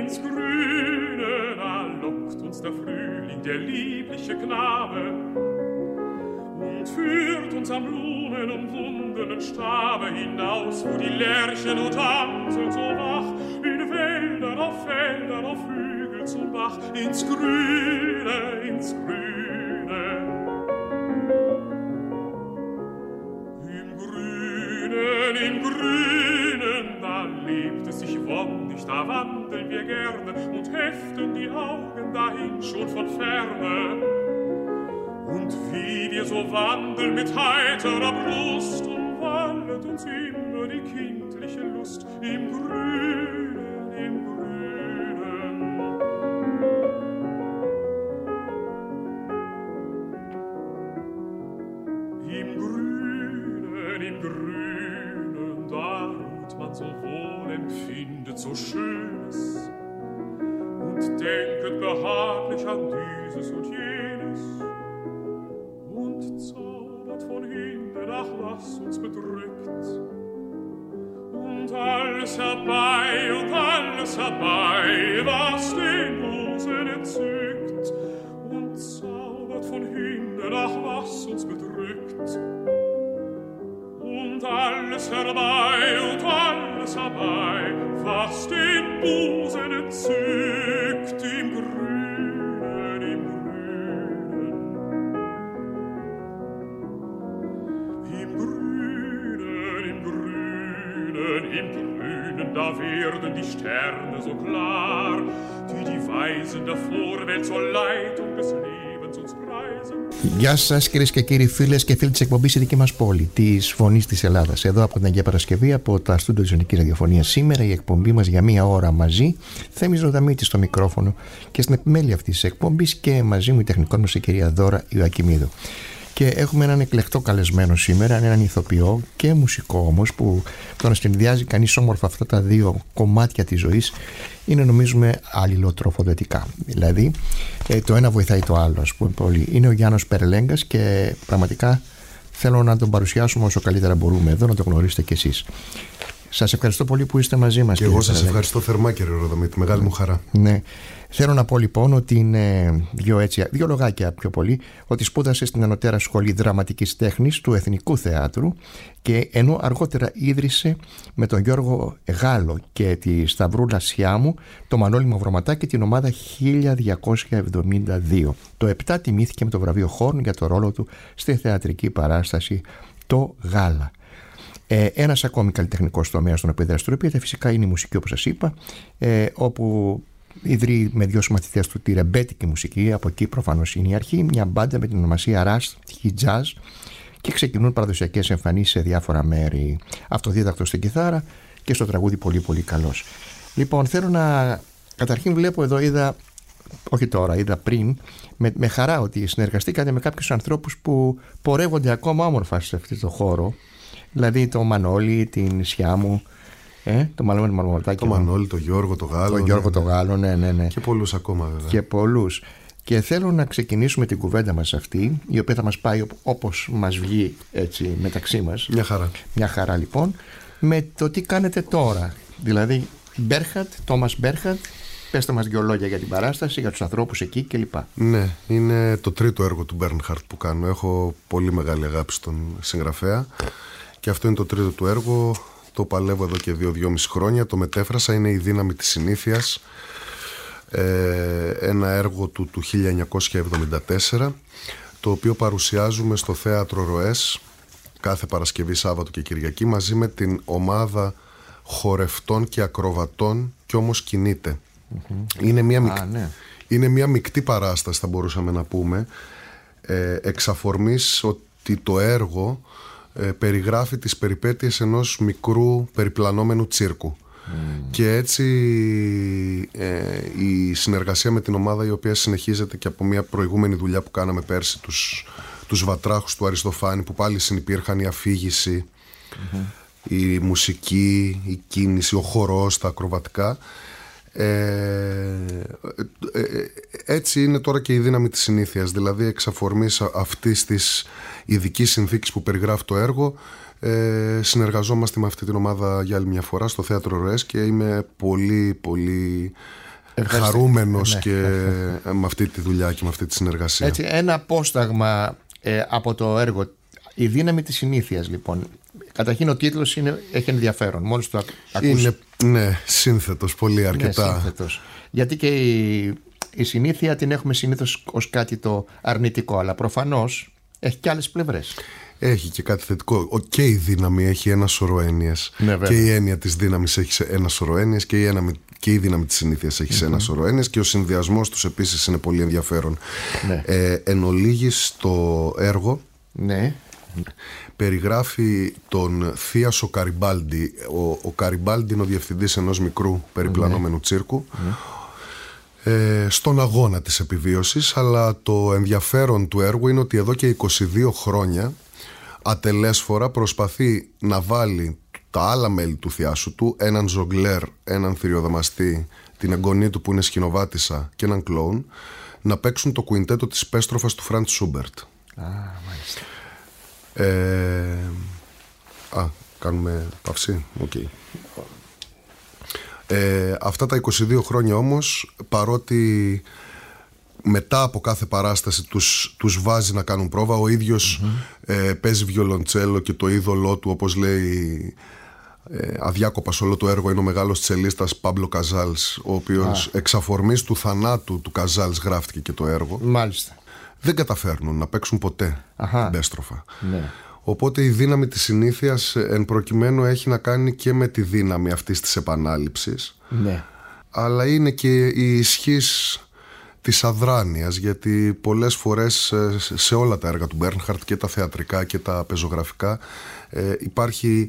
ins Grüne, da lockt uns der Frühling, der liebliche Knabe, und führt uns am blumenumwundenen Stabe hinaus, wo die Lerchen nur tanzen so wach, in Wäldern, auf Feldern, auf Hügel zum Bach, ins Grüne, ins Grüne. Im Grünen, da lebt es sich wonnig, da wandeln wir gerne und heften die Augen dahin schon von ferne. Und wie wir so wandeln mit heiterer Brust, umwallet uns immer die kindliche Lust im Grünen, im Grünen. Im Grünen, im Grünen, da ruht man so wohl empfindet so Schönes und denket behaglich an dieses und jenes und zaubert von hinten, ach was uns bedrückt, und alles herbei, was den Busen entzückt, und zaubert von hinten, ach was uns bedrückt, und alles herbei, was den Busen entzückt, im Grünen, im Grünen. Im Grünen, im Grünen, im Grünen, da werden die Sterne so klar, die Weisen der Vorwelt zur Leitung des Lebens uns preisen. Γεια σας κυρίες και κύριοι, φίλες και φίλοι της εκπομπής «Η δική μας πόλη», της Φωνής της Ελλάδας. Εδώ από την Αγία Παρασκευή, από τα στούντιο της Ελληνικής Ραδιοφωνίας. Σήμερα η εκπομπή μας για μία ώρα μαζί. Θέμης Ροδαμίτης στο μικρόφωνο και στην επιμέλεια αυτής της εκπομπής, και μαζί μου η τεχνικός μας η κυρία Δώρα Ιωακιμίδου. Και έχουμε έναν εκλεκτό καλεσμένο σήμερα, έναν ηθοποιό και μουσικό όμως, που το να συνδυάζει κανείς όμορφα αυτά τα δύο κομμάτια της ζωής είναι, νομίζουμε, αλληλοτροφοδοτικά. Δηλαδή το ένα βοηθάει το άλλο, ας πούμε, πολύ. Είναι ο Γιάννος Περλέγκας και πραγματικά θέλω να τον παρουσιάσουμε όσο καλύτερα μπορούμε εδώ, να το γνωρίσετε κι εσείς. Σας ευχαριστώ πολύ που είστε μαζί μας. Και εγώ σας ευχαριστώ θερμά, κύριε Ροδαμίτη. Μεγάλη μου χαρά. Ναι. Θέλω να πω λοιπόν ότι είναι δύο λογάκια πιο πολύ, ότι σπούδασε στην Ανωτέρα Σχολή Δραματικής Τέχνης του Εθνικού Θεάτρου, και ενώ αργότερα ίδρυσε με τον Γιώργο Γάλλο και τη Σταυρούλα Σιάμου, το Μανώλη Μαυροματάκη, την ομάδα 1272. Το 7 τιμήθηκε με το βραβείο Χόρν για το ρόλο του στη θεατρική παράσταση «Το Γάλα». Ένας ακόμη καλλιτεχνικός τομέας στον οποίο δραστηριοποιείται φυσικά είναι η μουσική, όπως σας είπα, όπου ιδρύει με δύο συμμαθητές του τη ρεμπέτικη μουσική. Από εκεί προφανώς είναι η αρχή, μια μπάντα με την ονομασία Ραστ Hijaz, και ξεκινούν παραδοσιακές εμφανίσεις σε διάφορα μέρη. Αυτοδίδακτος στην κιθάρα και στο τραγούδι πολύ πολύ καλός. Λοιπόν, θέλω να... Καταρχήν βλέπω εδώ, είδα πριν με χαρά ότι συνεργαστήκατε με κάποιους ανθρώπους που πορεύονται ακόμα όμορφα σε αυτό το χώρο. Δηλαδή το Μανώλη, την Σιάμου, το Μαυροματάκη. Το Μανώλη, το Γιώργο, το Γάλλο. Το Γιώργο, το Γάλλο, ναι. Και πολλούς ακόμα, βέβαια. Και πολλούς. Και θέλω να ξεκινήσουμε την κουβέντα μας αυτή, η οποία θα μας πάει όπως μας βγει, έτσι, μεταξύ μας. Μια χαρά λοιπόν, με το τι κάνετε τώρα. Δηλαδή, Τόμας Μπέρχατ, πέστε μας δυο λόγια για την παράσταση, για τους ανθρώπους εκεί κλπ. Ναι, είναι το τρίτο έργο του Μπέρνχαρτ που κάνω. Έχω πολύ μεγάλη αγάπη στον συγγραφέα και αυτό είναι το τρίτο του έργο. Το παλεύω εδώ και 2-2,5 χρόνια. Το μετέφρασα, είναι η δύναμη της συνήθειας. Ένα έργο του 1974, το οποίο παρουσιάζουμε στο Θέατρο Ροές κάθε Παρασκευή, Σάββατο και Κυριακή, μαζί με την ομάδα χορευτών και ακροβατών «Κι όμως κινείται». Είναι μια μεικτή παράσταση, θα μπορούσαμε να πούμε, εξ αφορμής ότι το έργο περιγράφει τις περιπέτειες ενός μικρού περιπλανόμενου τσίρκου. Και έτσι η συνεργασία με την ομάδα, η οποία συνεχίζεται και από μια προηγούμενη δουλειά που κάναμε πέρσι, τους Βατράχους του Αριστοφάνη, που πάλι συνυπήρχαν η αφήγηση, η μουσική, η κίνηση, ο χορός, τα ακροβατικά. Έτσι είναι τώρα και η δύναμη της συνήθειας. Δηλαδή εξ αφορμής αυτής της ειδικής συνθήκης που περιγράφει το έργο, συνεργαζόμαστε με αυτή την ομάδα για άλλη μια φορά στο Θέατρο Ροές και είμαι πολύ πολύ χαρούμενος και με αυτή τη δουλειά και με αυτή τη συνεργασία. Έτσι, ένα απόσταγμα από το έργο, η δύναμη της συνήθειας, λοιπόν. Καταρχήν ο τίτλος έχει ενδιαφέρον. Μόλις το ακούσεις. Είναι σύνθετος, πολύ αρκετά. Ναι, σύνθετος. Γιατί και η συνήθεια την έχουμε συνήθως ως κάτι το αρνητικό, αλλά προφανώς έχει και άλλες πλευρές. Έχει και κάτι θετικό. Και η δύναμη έχει ένα σωρό έννοιες. Ναι, και η έννοια της δύναμης έχει ένα σωρό έννοιες και η δύναμη της συνήθειας έχει ένα σωρό έννοιες, και ο συνδυασμός τους επίσης είναι πολύ ενδιαφέρον. Ναι. Εν ολίγης, το έργο περιγράφει τον Θίασο Καριμπάλντι. Ο Καριμπάλντι είναι ο διευθυντής ενός μικρού περιπλανόμενου τσίρκου, στον αγώνα της επιβίωσης, αλλά το ενδιαφέρον του έργου είναι ότι εδώ και 22 χρόνια ατελέσφορα προσπαθεί να βάλει τα άλλα μέλη του θειάσου του, έναν ζογκλέρ, έναν θηριοδαμαστή, την εγγονή του που είναι σκηνοβάτισσα και έναν κλόουν, να παίξουν το κουιντέτο της Πέστροφας του Φραντ Σούμπερτ. Μάλιστα. Κάνουμε παυσί. Okay. Αυτά τα 22 χρόνια όμως, παρότι μετά από κάθε παράσταση τους βάζει να κάνουν πρόβα, ο ίδιος παίζει βιολοντσέλο και το είδωλό του, όπως λέει αδιάκοπα σε όλο το έργο, είναι ο μεγάλος τσελίστας Πάμπλο Καζάλς, ο οποίος εξ αφορμής του θανάτου του Καζάλς γράφτηκε και το έργο. Μάλιστα. Δεν καταφέρνουν να παίξουν ποτέ την Πέστροφα. Ναι. Οπότε η δύναμη της συνήθειας εν προκειμένου έχει να κάνει και με τη δύναμη αυτής της επανάληψης, αλλά είναι και η ισχύς της αδράνειας, γιατί πολλές φορές σε όλα τα έργα του Μπέρνχαρτ, και τα θεατρικά και τα πεζογραφικά, υπάρχει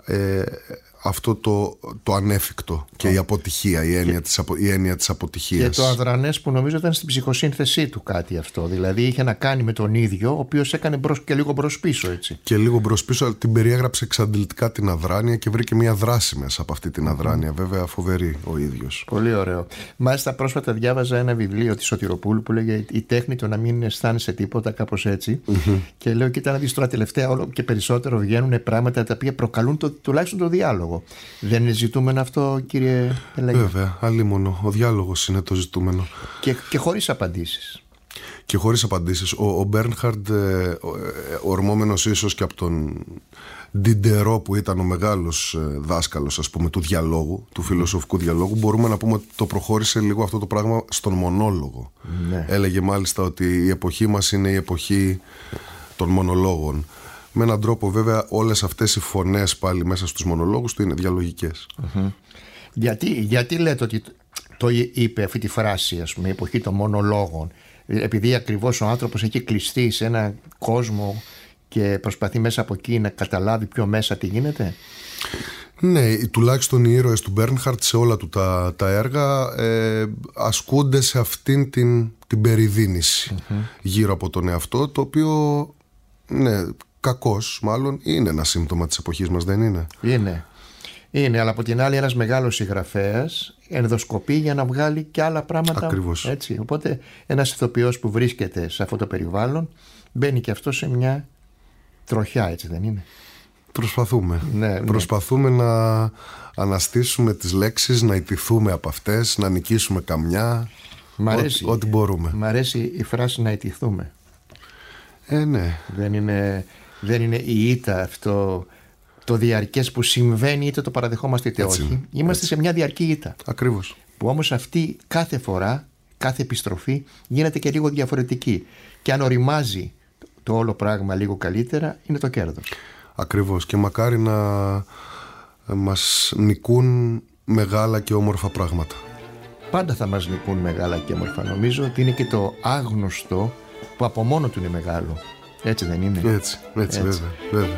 αυτό το ανέφικτο και η αποτυχία, η έννοια της αποτυχίας. Και το αδρανές που νομίζω ήταν στην ψυχοσύνθεσή του κάτι αυτό. Δηλαδή είχε να κάνει με τον ίδιο, ο οποίος έκανε και λίγο μπρος-πίσω, έτσι. Και λίγο μπρος-πίσω, αλλά την περιέγραψε εξαντλητικά την αδράνεια και βρήκε μια δράση μέσα από αυτή την αδράνεια. Βέβαια, φοβερή ο ίδιος. Πολύ ωραίο. Μάλιστα, πρόσφατα διάβαζα ένα βιβλίο της Σωτηροπούλου που λέγεται «Η τέχνη του να μην αισθάνεσαι τίποτα», κάπως έτσι. Και λέω, κοίτα να δεις τώρα, τελευταία όλο και περισσότερο βγαίνουν πράγματα τα οποία προκαλούν τουλάχιστον το διάλογο. Δεν είναι ζητούμενο αυτό, κύριε Πελαγή? Βέβαια, αλίμονο. Ο διάλογος είναι το ζητούμενο. Και χωρίς απαντήσεις. Και χωρίς απαντήσεις. Ο Μπέρνχαρντ, ορμόμενος ίσως και από τον Ντιντερό, που ήταν ο μεγάλος δάσκαλος, ας πούμε, του διαλόγου, του φιλοσοφικού διαλόγου, μπορούμε να πούμε ότι το προχώρησε λίγο αυτό το πράγμα στον μονόλογο. Έλεγε μάλιστα ότι η εποχή μας είναι η εποχή των μονολόγων. Με έναν τρόπο, βέβαια, όλες αυτές οι φωνές πάλι μέσα στους μονολόγους του είναι διαλογικές. Γιατί λέτε ότι το είπε αυτή τη φράση, ας πούμε, η εποχή των μονολόγων? Επειδή ακριβώς ο άνθρωπος έχει κλειστεί σε ένα κόσμο και προσπαθεί μέσα από εκεί να καταλάβει πιο μέσα τι γίνεται? Ναι, τουλάχιστον οι ήρωες του Μπέρνχαρτ σε όλα του τα έργα ασκούνται σε αυτήν την περιδίνηση γύρω από τον εαυτό, το οποίο, ναι, κακώς μάλλον είναι ένα σύμπτωμα της εποχής μας, δεν είναι? Είναι, αλλά από την άλλη ένας μεγάλος συγγραφέας ενδοσκοπεί για να βγάλει και άλλα πράγματα. Ακριβώς. Έτσι. Οπότε ένας ηθοποιός που βρίσκεται σε αυτό το περιβάλλον μπαίνει και αυτό σε μια τροχιά, έτσι δεν είναι? Προσπαθούμε. Ναι. Προσπαθούμε να αναστήσουμε τις λέξεις, να ιτηθούμε από αυτές, να νικήσουμε καμιά. Ό,τι μπορούμε. Μ' αρέσει η φράση να ιτηθούμε. Ναι. Δεν είναι η ήττα αυτό το διαρκές που συμβαίνει, είτε το παραδεχόμαστε είτε όχι. Είμαστε σε μια διαρκή ήττα. Ακριβώς. Που όμως αυτή κάθε φορά, κάθε επιστροφή γίνεται και λίγο διαφορετική. Και αν οριμάζει το όλο πράγμα λίγο καλύτερα, είναι το κέρδος. Ακριβώς. Και μακάρι να μας νικούν μεγάλα και όμορφα πράγματα. Πάντα θα μας νικούν μεγάλα και όμορφα. Νομίζω ότι είναι και το άγνωστο που από μόνο του είναι μεγάλο. Έτσι δεν είναι? Έτσι. Βέβαια.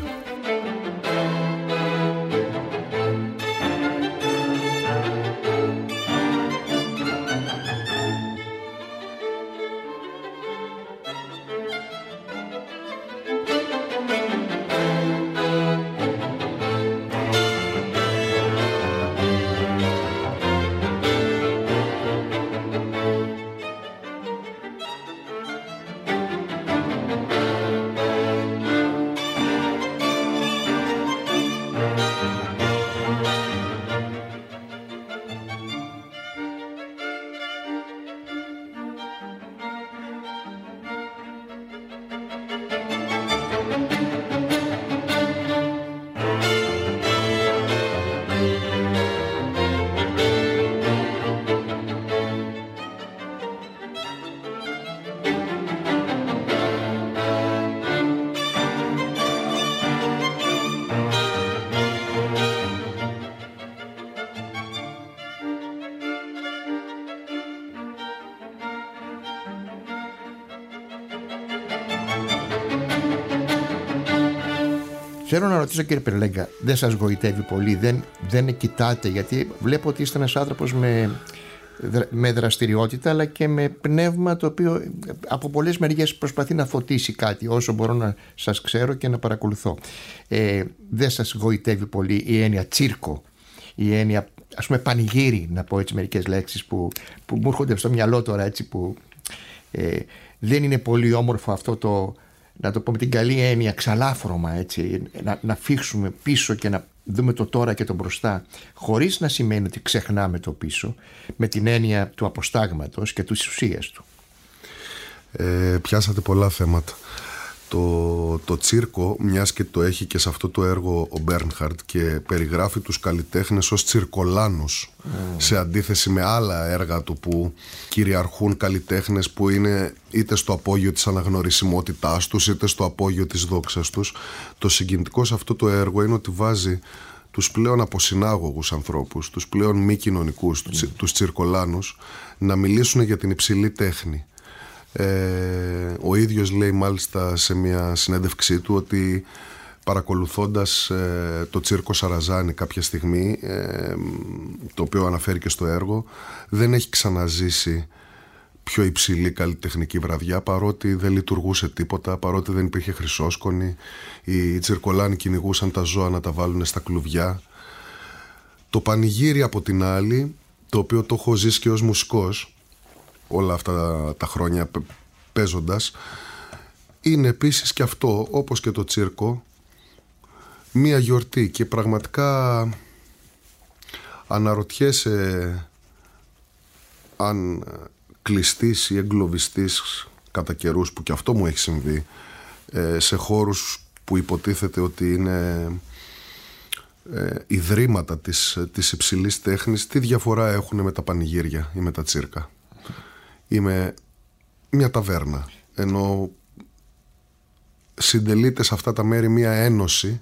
Θέλω να ρωτήσω, κύριε Περλέγκα, δεν σας γοητεύει πολύ, δεν κοιτάτε, γιατί βλέπω ότι είστε ένας άνθρωπος με δραστηριότητα αλλά και με πνεύμα το οποίο από πολλές μεριές προσπαθεί να φωτίσει κάτι όσο μπορώ να σας ξέρω και να παρακολουθώ. Δεν σας γοητεύει πολύ η έννοια τσίρκο, η έννοια, ας πούμε, πανηγύρι, να πω έτσι μερικές λέξεις που μου έρχονται στο μυαλό τώρα, έτσι, που δεν είναι πολύ όμορφο αυτό το, να το πω με την καλή έννοια, ξαλάφρωμα, έτσι, να φύξουμε πίσω και να δούμε το τώρα και το μπροστά, χωρίς να σημαίνει ότι ξεχνάμε το πίσω, με την έννοια του αποστάγματος και της ουσίας του. Πιάσατε πολλά θέματα. Το τσίρκο, μιας και το έχει και σε αυτό το έργο ο Μπέρνχαρντ και περιγράφει τους καλλιτέχνες ως τσιρκολάνους, σε αντίθεση με άλλα έργα του που κυριαρχούν καλλιτέχνες που είναι είτε στο απόγειο της αναγνωρισιμότητάς τους είτε στο απόγειο της δόξας τους. Το συγκινητικό σε αυτό το έργο είναι ότι βάζει τους πλέον αποσυνάγωγους ανθρώπους, τους πλέον μη κοινωνικούς, τους τσιρκολάνους, να μιλήσουν για την υψηλή τέχνη. Ο ίδιος λέει μάλιστα σε μια συνέντευξή του ότι παρακολουθώντας το τσίρκο Σαραζάνι κάποια στιγμή, το οποίο αναφέρει και στο έργο, δεν έχει ξαναζήσει πιο υψηλή καλλιτεχνική βραδιά, παρότι δεν λειτουργούσε τίποτα, παρότι δεν υπήρχε χρυσόσκονη, οι τσιρκολάνοι κυνηγούσαν τα ζώα να τα βάλουν στα κλουβιά. Το πανηγύρι από την άλλη, το οποίο το έχω ζήσει και ως μουσικός όλα αυτά τα χρόνια παίζοντας, είναι επίσης και αυτό, όπως και το τσίρκο, μία γιορτή, και πραγματικά αναρωτιέσαι αν κλειστείς ή εγκλωβιστείς κατά καιρούς, που και αυτό μου έχει συμβεί, σε χώρους που υποτίθεται ότι είναι ιδρύματα της υψηλής τέχνης, τι διαφορά έχουν με τα πανηγύρια ή με τα τσίρκα ή με μια ταβέρνα, ενώ συντελείται σε αυτά τα μέρη μια ένωση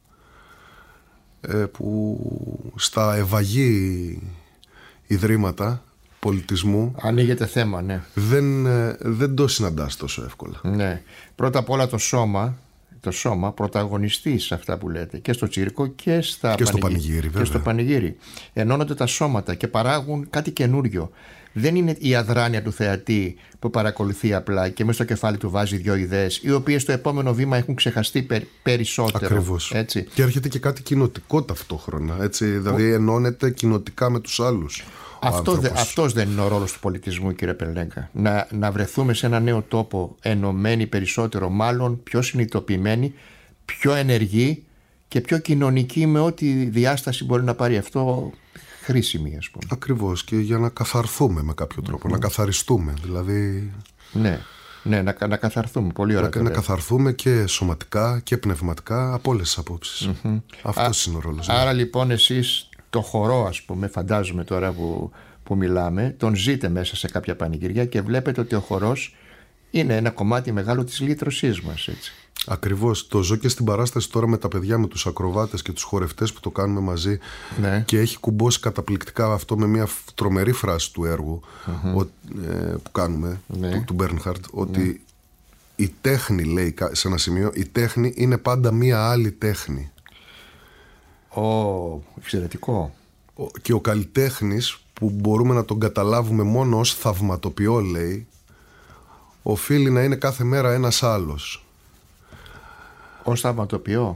που στα ευαγή ιδρύματα πολιτισμού ανοίγεται θέμα, ναι. Δεν το συναντάς τόσο εύκολα. Ναι. Πρώτα απ' όλα το σώμα πρωταγωνιστεί σε αυτά που λέτε, και στο τσίρκο και στο πανηγύρι. Και στο πανηγύρι ενώνονται τα σώματα και παράγουν κάτι καινούριο. Δεν είναι η αδράνεια του θεατή που παρακολουθεί απλά και μέσα στο κεφάλι του βάζει δύο ιδέες, οι οποίες στο επόμενο βήμα έχουν ξεχαστεί περισσότερο. Ακριβώς. Έτσι. Και έρχεται και κάτι κοινοτικό ταυτόχρονα. Έτσι, δηλαδή ενώνεται κοινοτικά με τους άλλους. Αυτός δεν είναι ο ρόλος του πολιτισμού, κύριε Περλέγκα. Να βρεθούμε σε ένα νέο τόπο ενωμένοι περισσότερο, μάλλον πιο συνειδητοποιημένοι, πιο ενεργοί και πιο κοινωνικοί, με ό,τι διάσταση μπορεί να πάρει αυτό χρήσιμη, ας πούμε. Ακριβώς, και για να καθαρθούμε με κάποιο τρόπο, να καθαριστούμε, δηλαδή. Ναι, να καθαρθούμε, πολύ ωραία. Να καθαρθούμε και σωματικά και πνευματικά, από όλες τις απόψεις. Αυτός είναι ο ρόλος. Άρα λοιπόν εσείς το χορό, ας πούμε, φαντάζομαι τώρα που μιλάμε, τον ζείτε μέσα σε κάποια πανηγυριά και βλέπετε ότι ο χορός είναι ένα κομμάτι μεγάλο της λύτρωσής μας, έτσι. Ακριβώς, το ζω και στην παράσταση τώρα με τα παιδιά, με τους ακροβάτες και τους χορευτές που το κάνουμε μαζί. Ναι. Και έχει κουμπώσει καταπληκτικά αυτό με μια τρομερή φράση του έργου που κάνουμε, του Μπέρνχαρντ, ότι η τέχνη, λέει σε ένα σημείο, η τέχνη είναι πάντα μια άλλη τέχνη. Εξαιρετικό. Και ο καλλιτέχνης, που μπορούμε να τον καταλάβουμε μόνο ως θαυματοποιό, λέει, οφείλει να είναι κάθε μέρα ένας άλλος. Ως θαυματοποιό.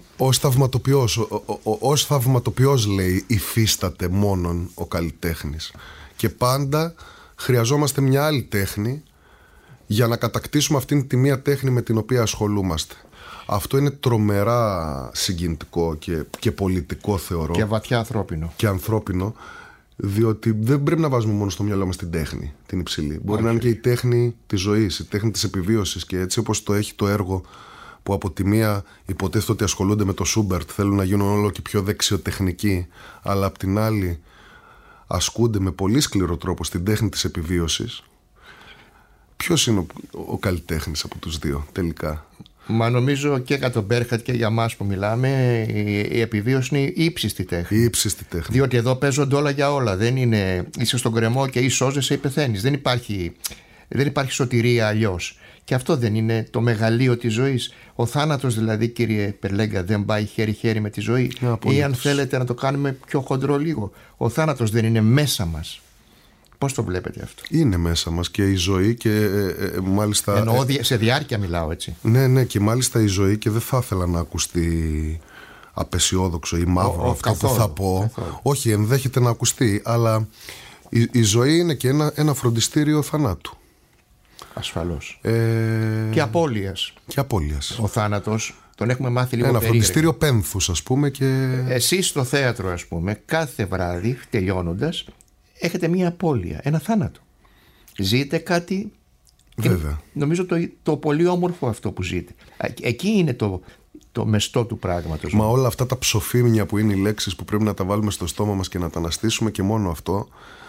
Ως θαυματοποιός, λέει, υφίσταται μόνον ο καλλιτέχνης. Και πάντα χρειαζόμαστε μια άλλη τέχνη για να κατακτήσουμε αυτήν τη μία τέχνη με την οποία ασχολούμαστε. Αυτό είναι τρομερά συγκινητικό και πολιτικό, θεωρώ. Και βαθιά ανθρώπινο. Και ανθρώπινο, διότι δεν πρέπει να βάζουμε μόνο στο μυαλό μας την τέχνη, την υψηλή. Μπορεί να είναι και η τέχνη της ζωής, η τέχνη της επιβίωσης, και έτσι όπως το έχει το έργο, που από τη μία υποτίθεται ότι ασχολούνται με το Σούμπερτ, θέλουν να γίνουν όλο και πιο δεξιοτεχνικοί, αλλά απ' την άλλη ασκούνται με πολύ σκληρό τρόπο στην τέχνη της επιβίωσης. Ποιος είναι ο καλλιτέχνης από τους δύο τελικά? Μα νομίζω και για τον Μπέρνχαρντ και για μας που μιλάμε, η επιβίωση είναι η ύψιστη τέχνη. Η ύψιστη τέχνη. Διότι εδώ παίζονται όλα για όλα. Δεν είναι είσαι στον κρεμό και ή σώζεσαι ή πεθαίνεις. Δεν υπάρχει σωτηρία αλλιώς. Και αυτό δεν είναι το μεγαλείο της ζωής? Ο θάνατος δηλαδή, κύριε Περλέγκα, δεν πάει χέρι-χέρι με τη ζωή? Ή αν θέλετε να το κάνουμε πιο χοντρό λίγο, ο θάνατος δεν είναι μέσα μας? Πώς το βλέπετε αυτό? Είναι μέσα μας και η ζωή και μάλιστα... Εννοώ σε διάρκεια μιλάω, έτσι. Ναι, και μάλιστα η ζωή, και δεν θα ήθελα να ακουστεί απεσιόδοξο ή μαύρο αυτό καθόλου, που θα πω. Καθόλου. Όχι, ενδέχεται να ακουστεί, αλλά η ζωή είναι και ένα φροντιστήριο θανάτου. Ασφαλώς. Και απώλειας. Ο θάνατος τον έχουμε μάθει λίγο περίεργα. Ένα φροντιστήριο πένθους, ας πούμε. Εσείς στο θέατρο, ας πούμε, κάθε βράδυ τελειώνοντας έχετε μία απώλεια, ένα θάνατο. Ζείτε κάτι. Βέβαια. Νομίζω το πολύ όμορφο αυτό που ζείτε. Εκεί είναι το μεστό του πράγματος. Μα όλα αυτά τα ψοφίμια που είναι οι λέξεις που πρέπει να τα βάλουμε στο στόμα μας και να τα αναστήσουμε, και μόνο αυτό.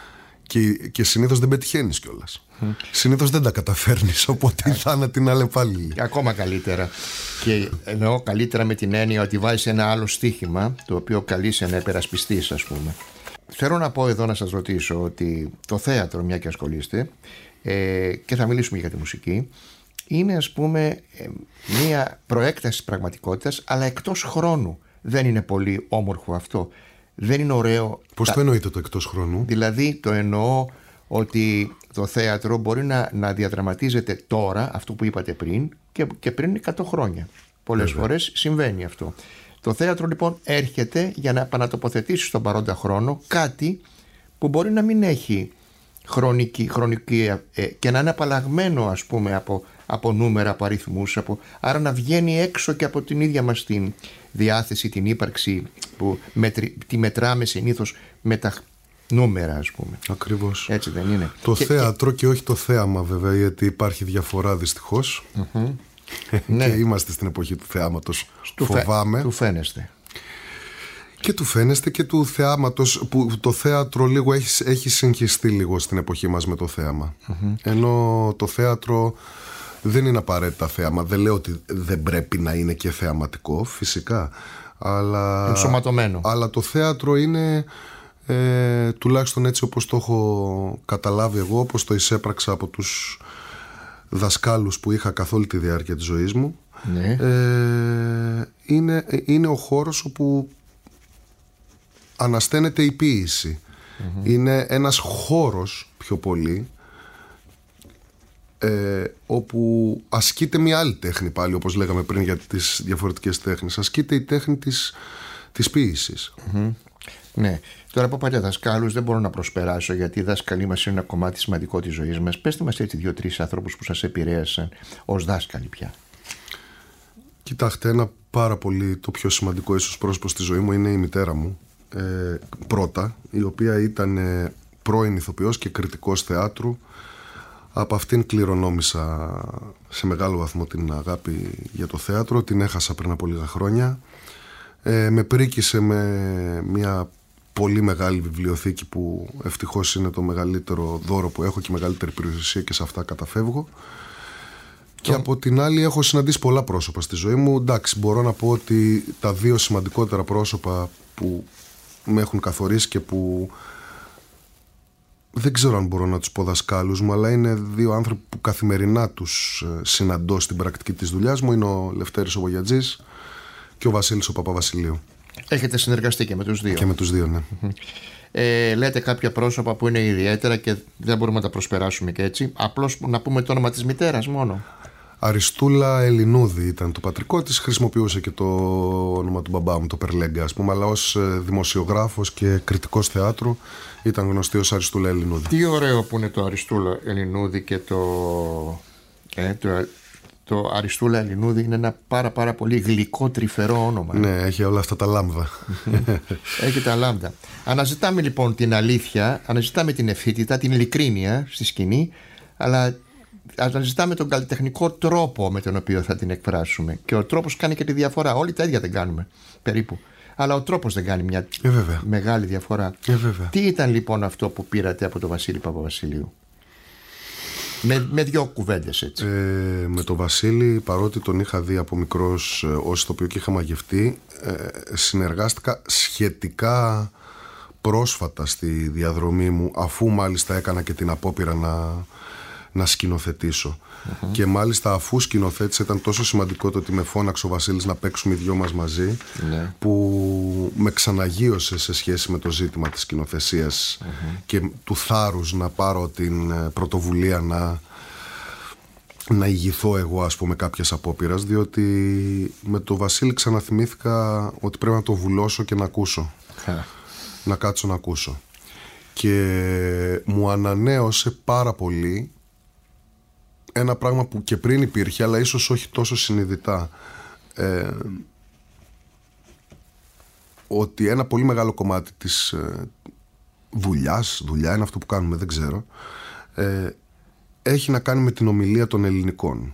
Και συνήθως δεν πετυχαίνεις κιόλας. Συνήθως δεν τα καταφέρνεις, οπότε οι θάνατοι είναι αλλεπάλληλοι. Ακόμα καλύτερα. Και εννοώ καλύτερα με την έννοια ότι βάζεις ένα άλλο στοίχημα, το οποίο καλείσαι να υπερασπιστείς, ας πούμε. Θέλω να πω εδώ, να σας ρωτήσω, ότι το θέατρο, μια και ασχολείστε, και θα μιλήσουμε για τη μουσική, είναι, ας πούμε, μια προέκταση της πραγματικότητας, αλλά εκτός χρόνου. Δεν είναι πολύ όμορφο αυτό? Δεν είναι ωραίο? Πώς το εννοείτε το εκτός χρόνου? Δηλαδή το εννοώ ότι το θέατρο μπορεί να διαδραματίζεται τώρα, αυτό που είπατε πριν, και πριν 100 χρόνια. Πολλές φορές συμβαίνει αυτό. Το θέατρο λοιπόν έρχεται για να επανατοποθετήσει στον παρόντα χρόνο κάτι που μπορεί να μην έχει χρονική και να είναι απαλλαγμένο, ας πούμε, από νούμερα, από αριθμούς, άρα να βγαίνει έξω και από την ίδια μας την διάθεση, την ύπαρξη που τη μετράμε συνήθως με τα νούμερα, ας πούμε. Ακριβώς. Έτσι δεν είναι? Το θέατρο και όχι το θέαμα, βέβαια, γιατί υπάρχει διαφορά, δυστυχώς. Ναι. Και είμαστε στην εποχή του θεάματος. Φοβάμαι. Του φαίνεστε. Και του φαίνεστε και του θεάματος, που το θέατρο λίγο έχει συγχυστεί λίγο στην εποχή μας με το θέαμα. Ενώ το θέατρο δεν είναι απαραίτητα θέαμα. Δεν λέω ότι δεν πρέπει να είναι και θεαματικό, φυσικά. Αλλά ενσωματωμένο. Αλλά το θέατρο είναι, τουλάχιστον έτσι όπως το έχω καταλάβει εγώ, όπως το εισέπραξα από τους δασκάλους που είχα καθ' όλη τη διάρκεια της ζωής μου, ναι. Είναι ο χώρος όπου ανασταίνεται η ποίηση. Είναι ένας χώρος πιο πολύ, όπου ασκείται μια άλλη τέχνη πάλι, όπως λέγαμε πριν για τις διαφορετικές τέχνες. Ασκείται η τέχνη της ποίησης. Ναι. Τώρα από παλιά δασκάλους δεν μπορώ να προσπεράσω, γιατί η δάσκαλοι μας είναι ένα κομμάτι σημαντικό της ζωής μας. Πέστε μας έτσι 2-3 άνθρωπους που σας επηρέασαν ως δάσκαλοι πια. Κοιτάξτε, ένα πάρα πολύ, το πιο σημαντικό ίσως πρόσωπο στη ζωή μου είναι η μητέρα μου, πρώτα, η οποία ήταν πρώην ηθοποιός και κριτικός θεάτρου. Από αυτήν κληρονόμησα σε μεγάλο βαθμό την αγάπη για το θέατρο. Την έχασα πριν από λίγα χρόνια. Με πρίκησε με μια πολύ μεγάλη βιβλιοθήκη, που ευτυχώς είναι το μεγαλύτερο δώρο που έχω και η μεγαλύτερη περιουσία, και σε αυτά καταφεύγω. Και από την άλλη έχω συναντήσει πολλά πρόσωπα στη ζωή μου. Εντάξει, μπορώ να πω ότι τα δύο σημαντικότερα πρόσωπα που με έχουν καθορίσει και που δεν ξέρω αν μπορώ να τους πω δασκάλους μου, αλλά είναι δύο άνθρωποι που καθημερινά τους συναντώ στην πρακτική της δουλειάς μου, είναι ο Λευτέρης ο Βογιατζής και ο Βασίλης ο Παπαβασιλείου. Έχετε συνεργαστεί και με τους δύο? Και με τους δύο, ναι. Λέτε κάποια πρόσωπα που είναι ιδιαίτερα και δεν μπορούμε να τα προσπεράσουμε και έτσι. Απλώς να πούμε το όνομα της μητέρας μόνο. Αριστούλα Ελληνούδη ήταν το πατρικό της, χρησιμοποιούσε και το όνομα του μπαμπά μου, το Περλέγκα, ας πούμε, αλλά ως δημοσιογράφος και κριτικός θεάτρου ήταν γνωστή ως Αριστούλα Ελληνούδη. Τι ωραίο που είναι το Αριστούλα Ελληνούδη, και το Αριστούλα Ελληνούδη είναι ένα πάρα πολύ γλυκό, τρυφερό όνομα. Ναι, έχει όλα αυτά τα λάμδα. Έχει τα λάμδα. Αναζητάμε λοιπόν την αλήθεια, αναζητάμε την ευθύτητα, την ειλικρίνεια στη σκηνή, αλλά αναζητάμε τον καλλιτεχνικό τρόπο με τον οποίο θα την εκφράσουμε. Και ο τρόπος κάνει και τη διαφορά. Όλοι τα ίδια δεν κάνουμε περίπου, αλλά ο τρόπος δεν κάνει μια μεγάλη διαφορά. Τι ήταν λοιπόν αυτό που πήρατε από τον Βασίλη Παπαβασιλείου? Με δύο κουβέντες έτσι. Με τον Βασίλη, παρότι τον είχα δει από μικρός ως ηθοποιό και είχα μαγευτεί, συνεργάστηκα σχετικά πρόσφατα στη διαδρομή μου, αφού μάλιστα έκανα και την απόπειρα να σκηνοθετήσω. Και μάλιστα αφού σκηνοθέτησα, ήταν τόσο σημαντικό το ότι με φώναξε ο Βασίλης να παίξουμε οι δυο μας μαζί, που με ξαναγείωσε σε σχέση με το ζήτημα της σκηνοθεσίας και του θάρρους να πάρω την πρωτοβουλία να ηγηθώ εγώ, ας πούμε, κάποιες απόπειρας, διότι με το Βασίλη ξαναθυμήθηκα ότι πρέπει να το βουλώσω και να ακούσω. Να κάτσω να ακούσω. Και μου ανανέωσε πάρα πολύ ένα πράγμα που και πριν υπήρχε, αλλά ίσως όχι τόσο συνειδητά, ότι ένα πολύ μεγάλο κομμάτι της δουλειά είναι αυτό που κάνουμε, δεν ξέρω, έχει να κάνει με την ομιλία των ελληνικών.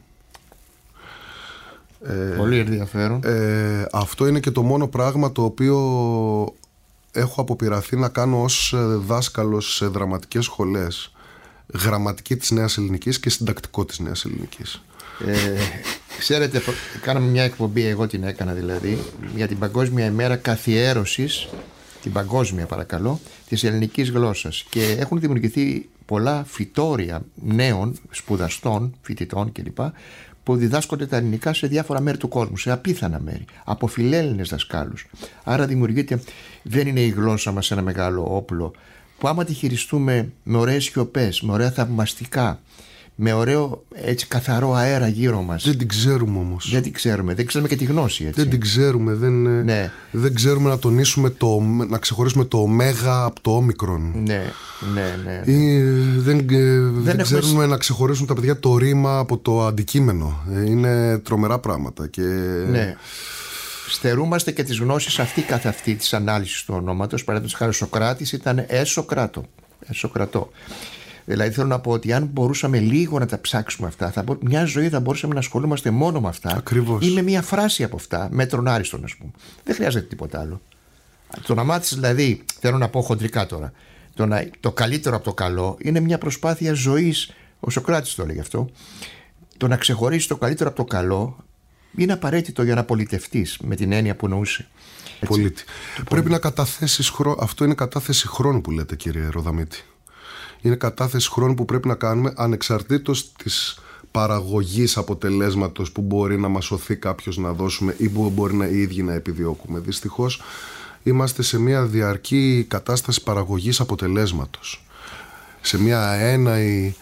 Πολύ ενδιαφέρον. Αυτό είναι και το μόνο πράγμα το οποίο έχω αποπειραθεί να κάνω ως δάσκαλος σε δραματικές σχολές. Γραμματική της Νέας Ελληνικής και συντακτικό της Νέας Ελληνικής. Ξέρετε, κάναμε μια εκπομπή, εγώ την έκανα δηλαδή, για την Παγκόσμια ημέρα καθιέρωσης, την παγκόσμια παρακαλώ, της ελληνικής γλώσσας, και έχουν δημιουργηθεί πολλά φυτόρια νέων σπουδαστών, φοιτητών κλπ, που διδάσκονται τα ελληνικά σε διάφορα μέρη του κόσμου, σε απίθανα μέρη, από φιλέλληνες δασκάλους. Άρα δημιουργείται, δεν είναι η γλώσσα μας ένα μεγάλο όπλο που άμα τη χειριστούμε με ωραίες σιωπές, με ωραία θαυμαστικά, με ωραίο έτσι καθαρό αέρα γύρω μας. Δεν την ξέρουμε όμως. Δεν ξέρουμε και τη γνώση, έτσι. Δεν την ξέρουμε, δεν ξέρουμε να τονίσουμε να ξεχωρίσουμε το ωμέγα από το όμικρον. Ναι. Δεν ξέρουμε να ξεχωρίσουν τα παιδιά το ρήμα από το αντικείμενο. Είναι τρομερά πράγματα και... Ναι. Στερούμαστε και τις γνώσεις αυτή καθ' αυτή της ανάλυσης του ονόματος. Παραδείγματος χάρη, ο Σοκράτης ήταν Εσοκρατό. Δηλαδή θέλω να πω ότι αν μπορούσαμε λίγο να τα ψάξουμε αυτά, μια ζωή θα μπορούσαμε να ασχολούμαστε μόνο με αυτά. Ακριβώς. Ή με μια φράση από αυτά, μέτρον άριστον, ας πούμε. Δεν χρειάζεται τίποτα άλλο. Το να μάθεις δηλαδή, θέλω να πω χοντρικά τώρα, το καλύτερο από το καλό είναι μια προσπάθεια ζωής. Ο Σοκράτης το έλεγε αυτό. Το να ξεχωρίσεις το καλύτερο από το καλό είναι απαραίτητο για να πολιτευτείς, με την έννοια που εννοούσε. Πολίτη. Πρέπει να καταθέσεις αυτό είναι κατάθεση χρόνου που λέτε, κύριε Ροδαμίτη. Είναι κατάθεση χρόνου που πρέπει να κάνουμε ανεξαρτήτως της παραγωγής αποτελέσματος που μπορεί να μας σωθεί κάποιος να δώσουμε ή που μπορεί οι ίδιοι να επιδιώκουμε. Δυστυχώς είμαστε σε μια διαρκή κατάσταση παραγωγής αποτελέσματος. Σε μια έναη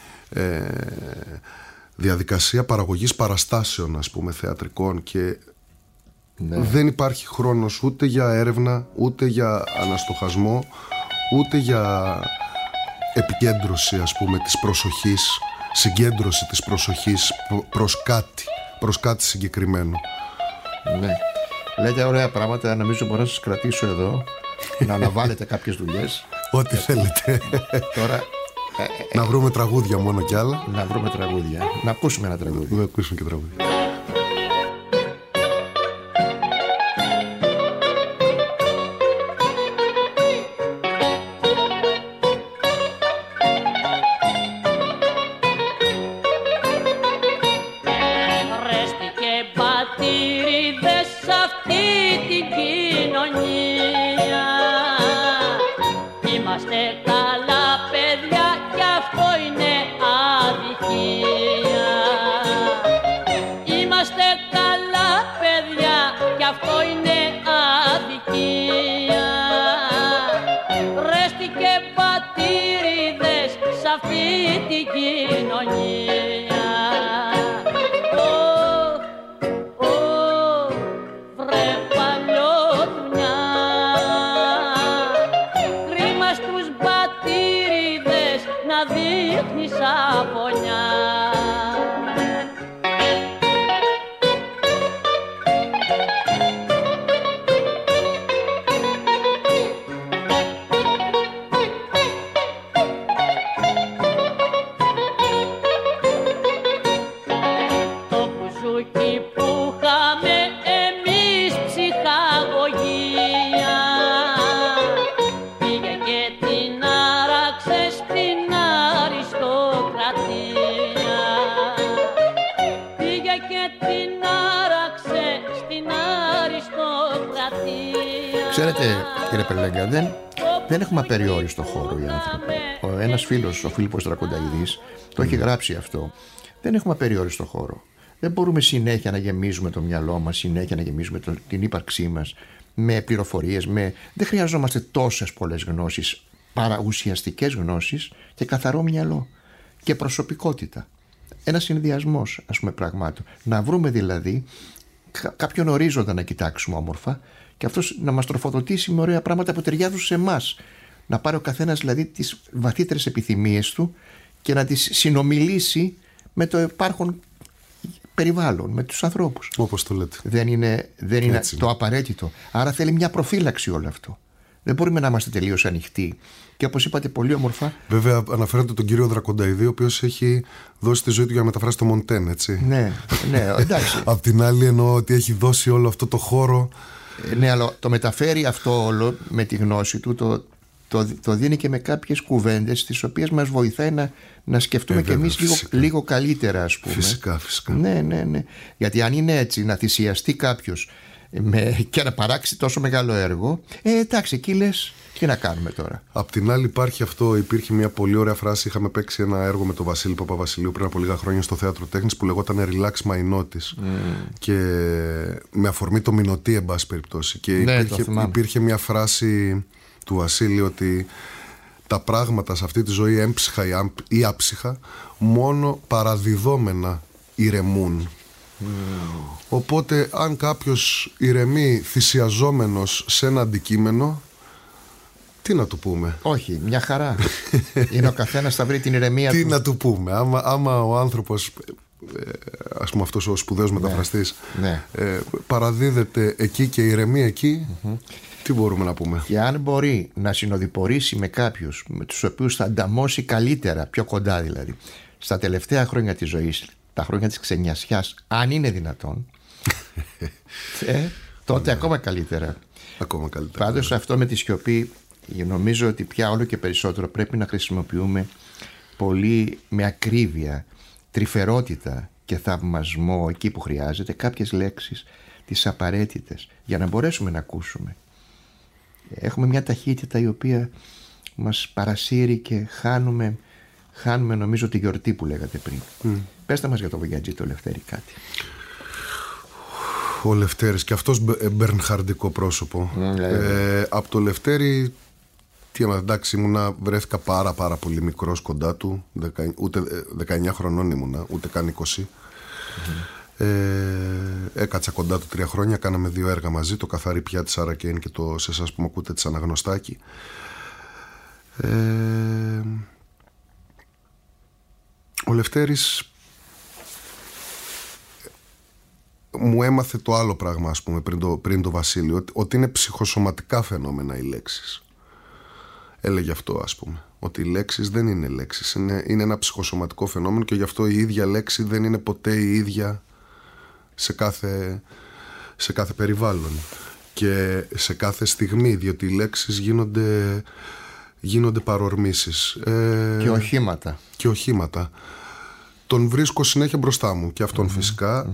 διαδικασία παραγωγής παραστάσεων, ας πούμε, θεατρικών, και δεν υπάρχει χρόνος ούτε για έρευνα, ούτε για αναστοχασμό, ούτε για επικέντρωση, ας πούμε, της προσοχής, συγκέντρωση της προσοχής προς κάτι συγκεκριμένο. Ναι. Λέτε ωραία πράγματα, νομίζω μπορώ να σας κρατήσω εδώ, να αναβάλλετε κάποιες δουλειές. Ό,τι θέλετε. Τώρα... να βρούμε τραγούδια μόνο κι άλλα. Να βρούμε τραγούδια. Να ακούσουμε ένα τραγούδι. Να ακούσουμε και τραγούδια. Ξέρετε, κύριε Περλέγκα, δεν έχουμε απεριόριστο χώρο οι άνθρωποι. ένας φίλος, ο Φίλιππος Δρακονταϊδής, το έχει γράψει αυτό. Δεν έχουμε απεριόριστο χώρο. Δεν μπορούμε συνέχεια να γεμίζουμε το μυαλό μας, συνέχεια να γεμίζουμε την ύπαρξή μας με πληροφορίες. Δεν χρειαζόμαστε τόσες πολλές γνώσεις, παραουσιαστικές γνώσεις και καθαρό μυαλό και προσωπικότητα. Ένας συνδυασμός, ας πούμε, πραγμάτων. Να βρούμε δηλαδή κάποιον ορίζοντα να κοιτάξουμε όμορφα και αυτός να μας τροφοδοτήσει με ωραία πράγματα που ταιριάζουν σε εμάς. Να πάρει ο καθένας δηλαδή τις βαθύτερες επιθυμίες του και να τις συνομιλήσει με το υπάρχον περιβάλλον, με τους ανθρώπους. Όπως το λέτε. Δεν είναι το απαραίτητο. Άρα θέλει μια προφύλαξη όλο αυτό. Δεν μπορούμε να είμαστε τελείως ανοιχτοί. Και όπως είπατε πολύ όμορφα. Βέβαια, αναφέρατε τον κύριο Δρακονταϊδή, ο οποίος έχει δώσει τη ζωή του για να μεταφράσει το Μοντέν, έτσι. Ναι, εντάξει. Απ' την άλλη, εννοώ ότι έχει δώσει όλο αυτό το χώρο. Ναι, αλλά το μεταφέρει αυτό όλο με τη γνώση του, το δίνει και με κάποιες κουβέντες, τις οποίες μας βοηθάει να σκεφτούμε κι εμείς λίγο καλύτερα, ας πούμε. Φυσικά. Ναι. Γιατί αν είναι έτσι, να θυσιαστεί κάποιος και να παράξει τόσο μεγάλο έργο, εντάξει, εκεί λες, τι να κάνουμε τώρα. Απ' την άλλη υπήρχε μια πολύ ωραία φράση. Είχαμε παίξει ένα έργο με τον Βασίλη Παπαβασιλείου πριν από λίγα χρόνια στο Θέατρο Τέχνης που λεγόταν Relax My Notice. Και με αφορμή το Μηνωτή, εν πάση περιπτώσει. Και υπήρχε μια φράση του Βασίλη ότι τα πράγματα σε αυτή τη ζωή, έμψυχα ή άψυχα, μόνο παραδιδόμενα ηρεμούν. Οπότε αν κάποιος ηρεμεί θυσιαζόμενος σε ένα αντικείμενο, τι να του πούμε? Όχι, μια χαρά. Είναι ο καθένας θα βρει την ηρεμία του. Τι να του πούμε? Άμα ο άνθρωπος, ας πούμε αυτός ο σπουδαίος μεταφραστής, παραδίδεται εκεί και ηρεμεί εκεί, τι μπορούμε να πούμε? Και αν μπορεί να συνοδοιπορήσει με κάποιους με τους οποίους θα ανταμώσει καλύτερα, πιο κοντά δηλαδή, στα τελευταία χρόνια της ζωής, τα χρόνια της ξενιασιάς, αν είναι δυνατόν, τότε ακόμα καλύτερα. Ακόμα καλύτερα. Πάντως αυτό με τη σιωπή, νομίζω ότι πια όλο και περισσότερο πρέπει να χρησιμοποιούμε πολύ με ακρίβεια, τρυφερότητα και θαυμασμό εκεί που χρειάζεται κάποιες λέξεις, τις απαραίτητες, για να μπορέσουμε να ακούσουμε. Έχουμε μια ταχύτητα η οποία μας παρασύρει και χάνουμε νομίζω τη γιορτή που λέγατε πριν. Πέστε μας για τον Βογιατζή το Λευτέρη κάτι. Ο Λευτέρης και αυτός μπερνχαρντικό πρόσωπο. Από το Λευτέρη, εντάξει, βρέθηκα πάρα πολύ μικρός κοντά του, ούτε 19 χρονών ήμουνα, ούτε καν 20. Έκατσα κοντά του 3 χρόνια, κάναμε 2 έργα μαζί, το Καθαρή Πια της Αρακέν και το Σε εσάς που με ακούτε της Αναγνωστάκη. Ο Λευτέρης μου έμαθε το άλλο πράγμα, ας πούμε, πριν το Βασίλη, ότι είναι ψυχοσωματικά φαινόμενα οι λέξεις. Έλεγε αυτό, ας πούμε, ότι οι λέξεις δεν είναι λέξεις, είναι ένα ψυχοσωματικό φαινόμενο και γι' αυτό η ίδια λέξη δεν είναι ποτέ η ίδια σε κάθε περιβάλλον και σε κάθε στιγμή, διότι οι λέξεις γίνονται παρορμήσεις και οχήματα. Τον βρίσκω συνέχεια μπροστά μου και αυτόν φυσικά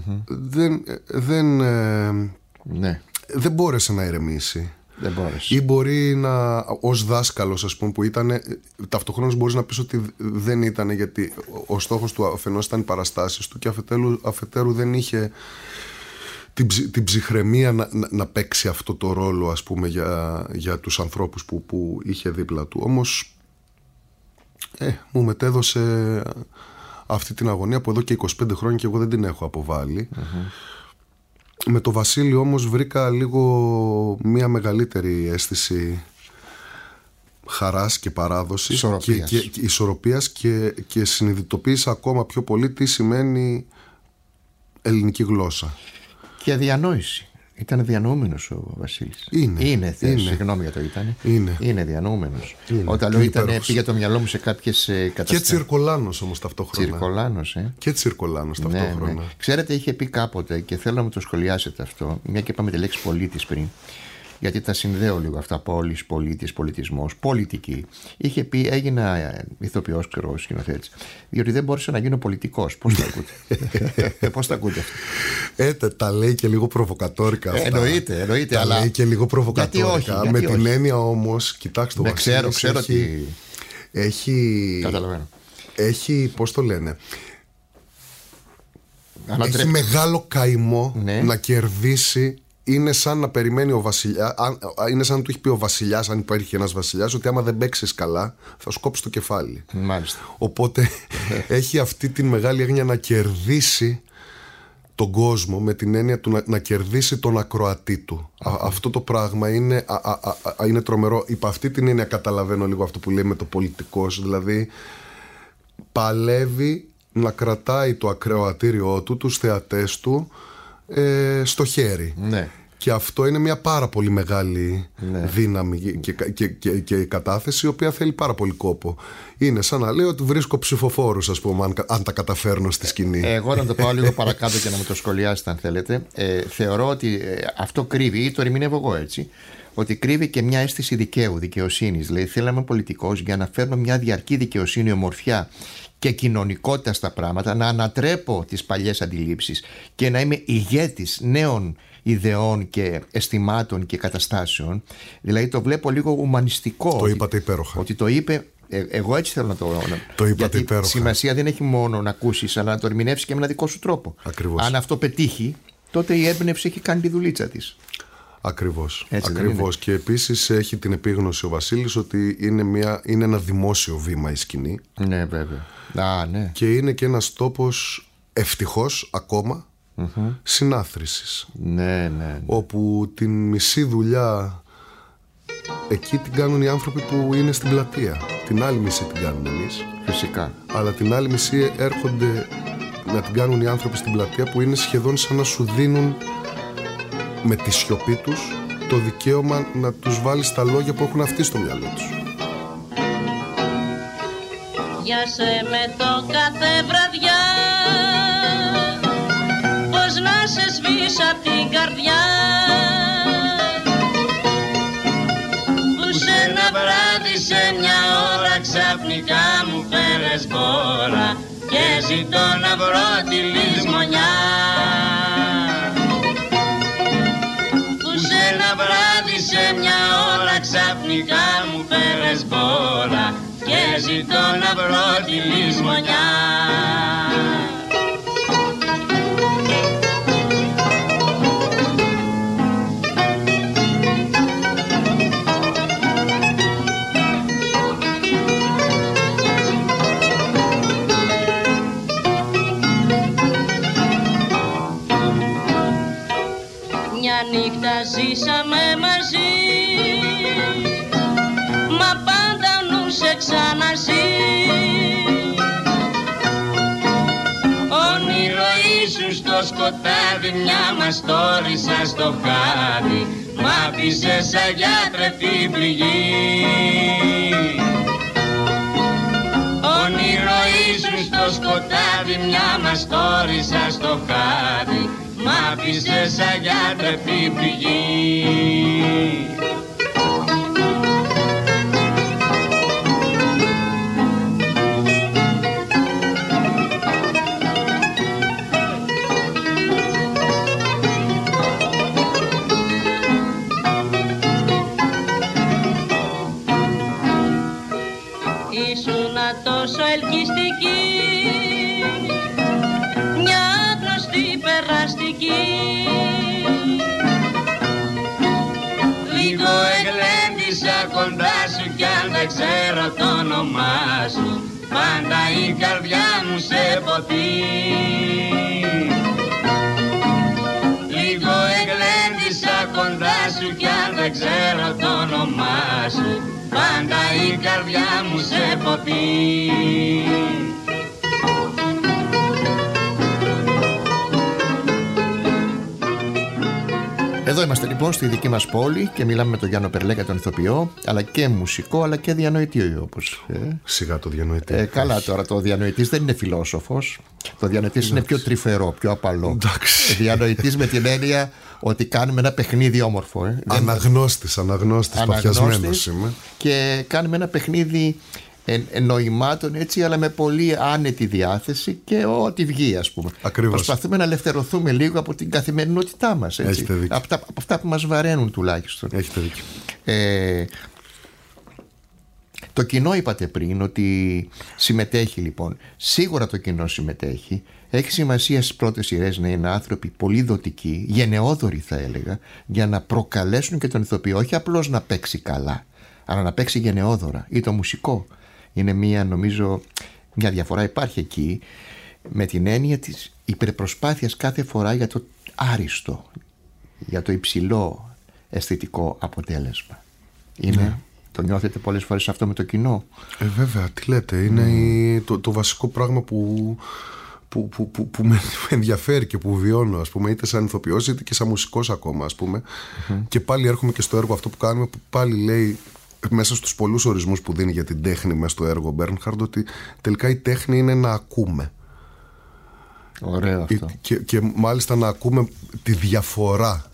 δεν μπόρεσε να ηρεμήσει. Δεν μπόρεσε. Ή μπορεί να, ως δάσκαλος, ας πούμε, που ήταν, ταυτοχρόνως μπορείς να πεις ότι δεν ήταν, γιατί ο στόχος του αφενός ήταν οι παραστάσεις του και αφετέρου δεν είχε την ψυχραιμία να παίξει αυτό το ρόλο, ας πούμε, για τους ανθρώπους που είχε δίπλα του. Όμως μου μετέδωσε αυτή την αγωνία που εδώ και 25 χρόνια και εγώ δεν την έχω αποβάλει. Με το Βασίλη όμως βρήκα λίγο μια μεγαλύτερη αίσθηση χαράς και παράδοσης και ισορροπίας και συνειδητοποίησα ακόμα πιο πολύ τι σημαίνει ελληνική γλώσσα. Και διανόηση. Ήταν διανοούμενος ο Βασίλης. Είναι. Συγγνώμη για το ήταν. Είναι διανοούμενος. Όταν λέω πήγε το μυαλό μου σε κάποιες καταστάσεις. Και τσιρκολάνος όμως ταυτόχρονα. Και τσιρκολάνος ταυτόχρονα. Ναι. Ξέρετε, είχε πει κάποτε, και θέλω να μου το σχολιάσετε αυτό, μια και είπαμε τη λέξη πολίτης πριν, γιατί τα συνδέω λίγο αυτά, πόλης, πολίτης, πολιτισμός, πολιτική. Είχε πει, έγινα ηθοποιός, σκηνοθέτης, διότι δεν μπόρεσα να γίνω πολιτικός. Πώς τα ακούτε? Πώς τα ακούτε αυτό? Τα λέει και λίγο προβοκατόρικα αυτά. Εννοείται. Τα λέει και λίγο προβοκατόρικα. Με την έννοια όμως, κοιτάξτε, ο Βασίλης ξέρω ότι Καταλαβαίνω. Έχει, πώς το λένε, έχει μεγάλο καημό, ναι, να κερδίσει. Είναι σαν να περιμένει ο βασιλιάς, είναι σαν να του έχει πει ο βασιλιάς, αν υπάρχει ένας βασιλιάς, ότι άμα δεν παίξεις καλά θα σου κόψει το κεφάλι. Μάλιστα. Οπότε έχει αυτή τη μεγάλη έγνοια να κερδίσει τον κόσμο, με την έννοια του να κερδίσει τον ακροατή του. Αυτό το πράγμα είναι τρομερό. Υπ' αυτή την έννοια καταλαβαίνω λίγο αυτό που λέει με το πολιτικός. Δηλαδή παλεύει να κρατάει το ακροατήριό του, τους θεατές του, στο χέρι. Ναι. Και αυτό είναι μια πάρα πολύ μεγάλη, ναι, δύναμη και κατάθεση, η οποία θέλει πάρα πολύ κόπο. Είναι σαν να λέω ότι βρίσκω ψηφοφόρους, ας πούμε, αν τα καταφέρνω στη σκηνή. Εγώ να το πάω λίγο παρακάτω και να μου το σχολιάσετε αν θέλετε. Θεωρώ ότι αυτό κρύβει, ή το ερμηνεύω εγώ έτσι, ότι κρύβει και μια αίσθηση δικαίου, δικαιοσύνης. Δηλαδή θέλαμε πολιτικός για να φέρνω μια διαρκή δικαιοσύνη, ομορφιά και κοινωνικότητα στα πράγματα, να ανατρέπω τις παλιές αντιλήψεις και να είμαι ηγέτης νέων ιδεών και αισθημάτων και καταστάσεων. Δηλαδή το βλέπω λίγο ουμανιστικό. Το είπατε υπέροχα. Ότι το είπε, εγώ έτσι θέλω να το είπατε γιατί υπέροχα. Σημασία δεν έχει μόνο να ακούσεις, αλλά να το ερμηνεύσεις και με ένα δικό σου τρόπο. Ακριβώς. Αν αυτό πετύχει, τότε η έμπνευση έχει κάνει τη δουλίτσα της. Ακριβώς. Και επίσης έχει την επίγνωση ο Βασίλης ότι είναι ένα δημόσιο βήμα η σκηνή. Ναι, βέβαια. Ναι. Και είναι και ένας τόπος, ευτυχώς ακόμα, συνάθρησης. Ναι. Όπου την μισή δουλειά εκεί την κάνουν οι άνθρωποι που είναι στην πλατεία. Την άλλη μισή την κάνουμε εμείς. Φυσικά. Αλλά την άλλη μισή έρχονται να την κάνουν οι άνθρωποι στην πλατεία, που είναι σχεδόν σαν να σου δίνουν με τη σιωπή τους το δικαίωμα να τους βάλεις τα λόγια που έχουν αυτοί στο μυαλό τους. Για σε με το κάθε βραδιά, πως να σε σβήσω απ' την καρδιά, που σε ένα βράδυ σε μια ώρα ξαφνικά μου φέρες μπόρα και ζητώ να βρω τη λησμονιά. Ένα βράδυ σε μια ώρα ξαφνικά μου φέρες μπόρα και ζητώ να βρω τη λησμονιά. Μια νύχτα ζήσαμε μαζί, μα πάντα νου σε ξαναζεί. Όνειρο ήσουν στο σκοτάδι, μια μας τόρισα στο χάδι, μ' άφησες σαν γιατρευτή πληγή. Όνειρο ήσουν στο σκοτάδι, μια μας τόρισα στο χάδι, μ' άφησες σαν γιατρευτή πληγή. Ήσουνα τόσο ελκυστική, μια γνωστή περαστική. Λίγο εγλέντησα κοντά σου κι αν δεν ξέρω το όνομά σου, πάντα η καρδιά μου σε ποτεί. Λίγο εγλέντησα κοντά σου κι αν δεν ξέρω το όνομά σου, πάντα η καρδιά μου σε ποτεί. Εδώ είμαστε λοιπόν στη δική μας πόλη και μιλάμε με τον Γιάννο Περλέκα, τον ηθοποιό, αλλά και μουσικό, αλλά και διανοητή όπως. Σιγά το διανοητή. Καλά τώρα, το διανοητής δεν είναι φιλόσοφος. Το διανοητής είναι πιο τρυφερό, πιο απαλό. Διανοητής με την έννοια ότι κάνουμε ένα παιχνίδι όμορφο. Αναγνώστης, παθιασμένος είμαι. Και κάνουμε ένα παιχνίδι νοημάτων έτσι, αλλά με πολύ άνετη διάθεση και ό,τι βγει, ας πούμε. Ακριβώς. Προσπαθούμε να ελευθερωθούμε λίγο από την καθημερινότητά μας, έτσι, από αυτά που μας βαραίνουν τουλάχιστον. Έχετε δίκιο. Το κοινό είπατε πριν ότι συμμετέχει λοιπόν. Σίγουρα το κοινό συμμετέχει. Έχει σημασία στις πρώτες σειρές να είναι άνθρωποι πολύ δοτικοί, γενναιόδοροι θα έλεγα, για να προκαλέσουν και τον ηθοποιό, όχι απλώς να παίξει καλά, αλλά να παίξει γενναιόδωρα, ή το μουσικό. Είναι νομίζω μια διαφορά υπάρχει εκεί, με την έννοια της υπερπροσπάθειας κάθε φορά για το άριστο, για το υψηλό αισθητικό αποτέλεσμα. Είναι, το νιώθετε πολλές φορές αυτό με το κοινό? Βέβαια, τι λέτε, είναι το βασικό πράγμα που με ενδιαφέρει και που βιώνω, ας πούμε, είτε σαν ηθοποιός είτε και σαν μουσικός ακόμα, ας πούμε. Και πάλι έρχομαι και στο έργο αυτό που κάνουμε, που πάλι λέει μέσα στους πολλούς ορισμούς που δίνει για την τέχνη μέσα στο έργο Μπέρνχαρντ, ότι τελικά η τέχνη είναι να ακούμε. Ωραίο αυτό. Και μάλιστα να ακούμε τη διαφορά.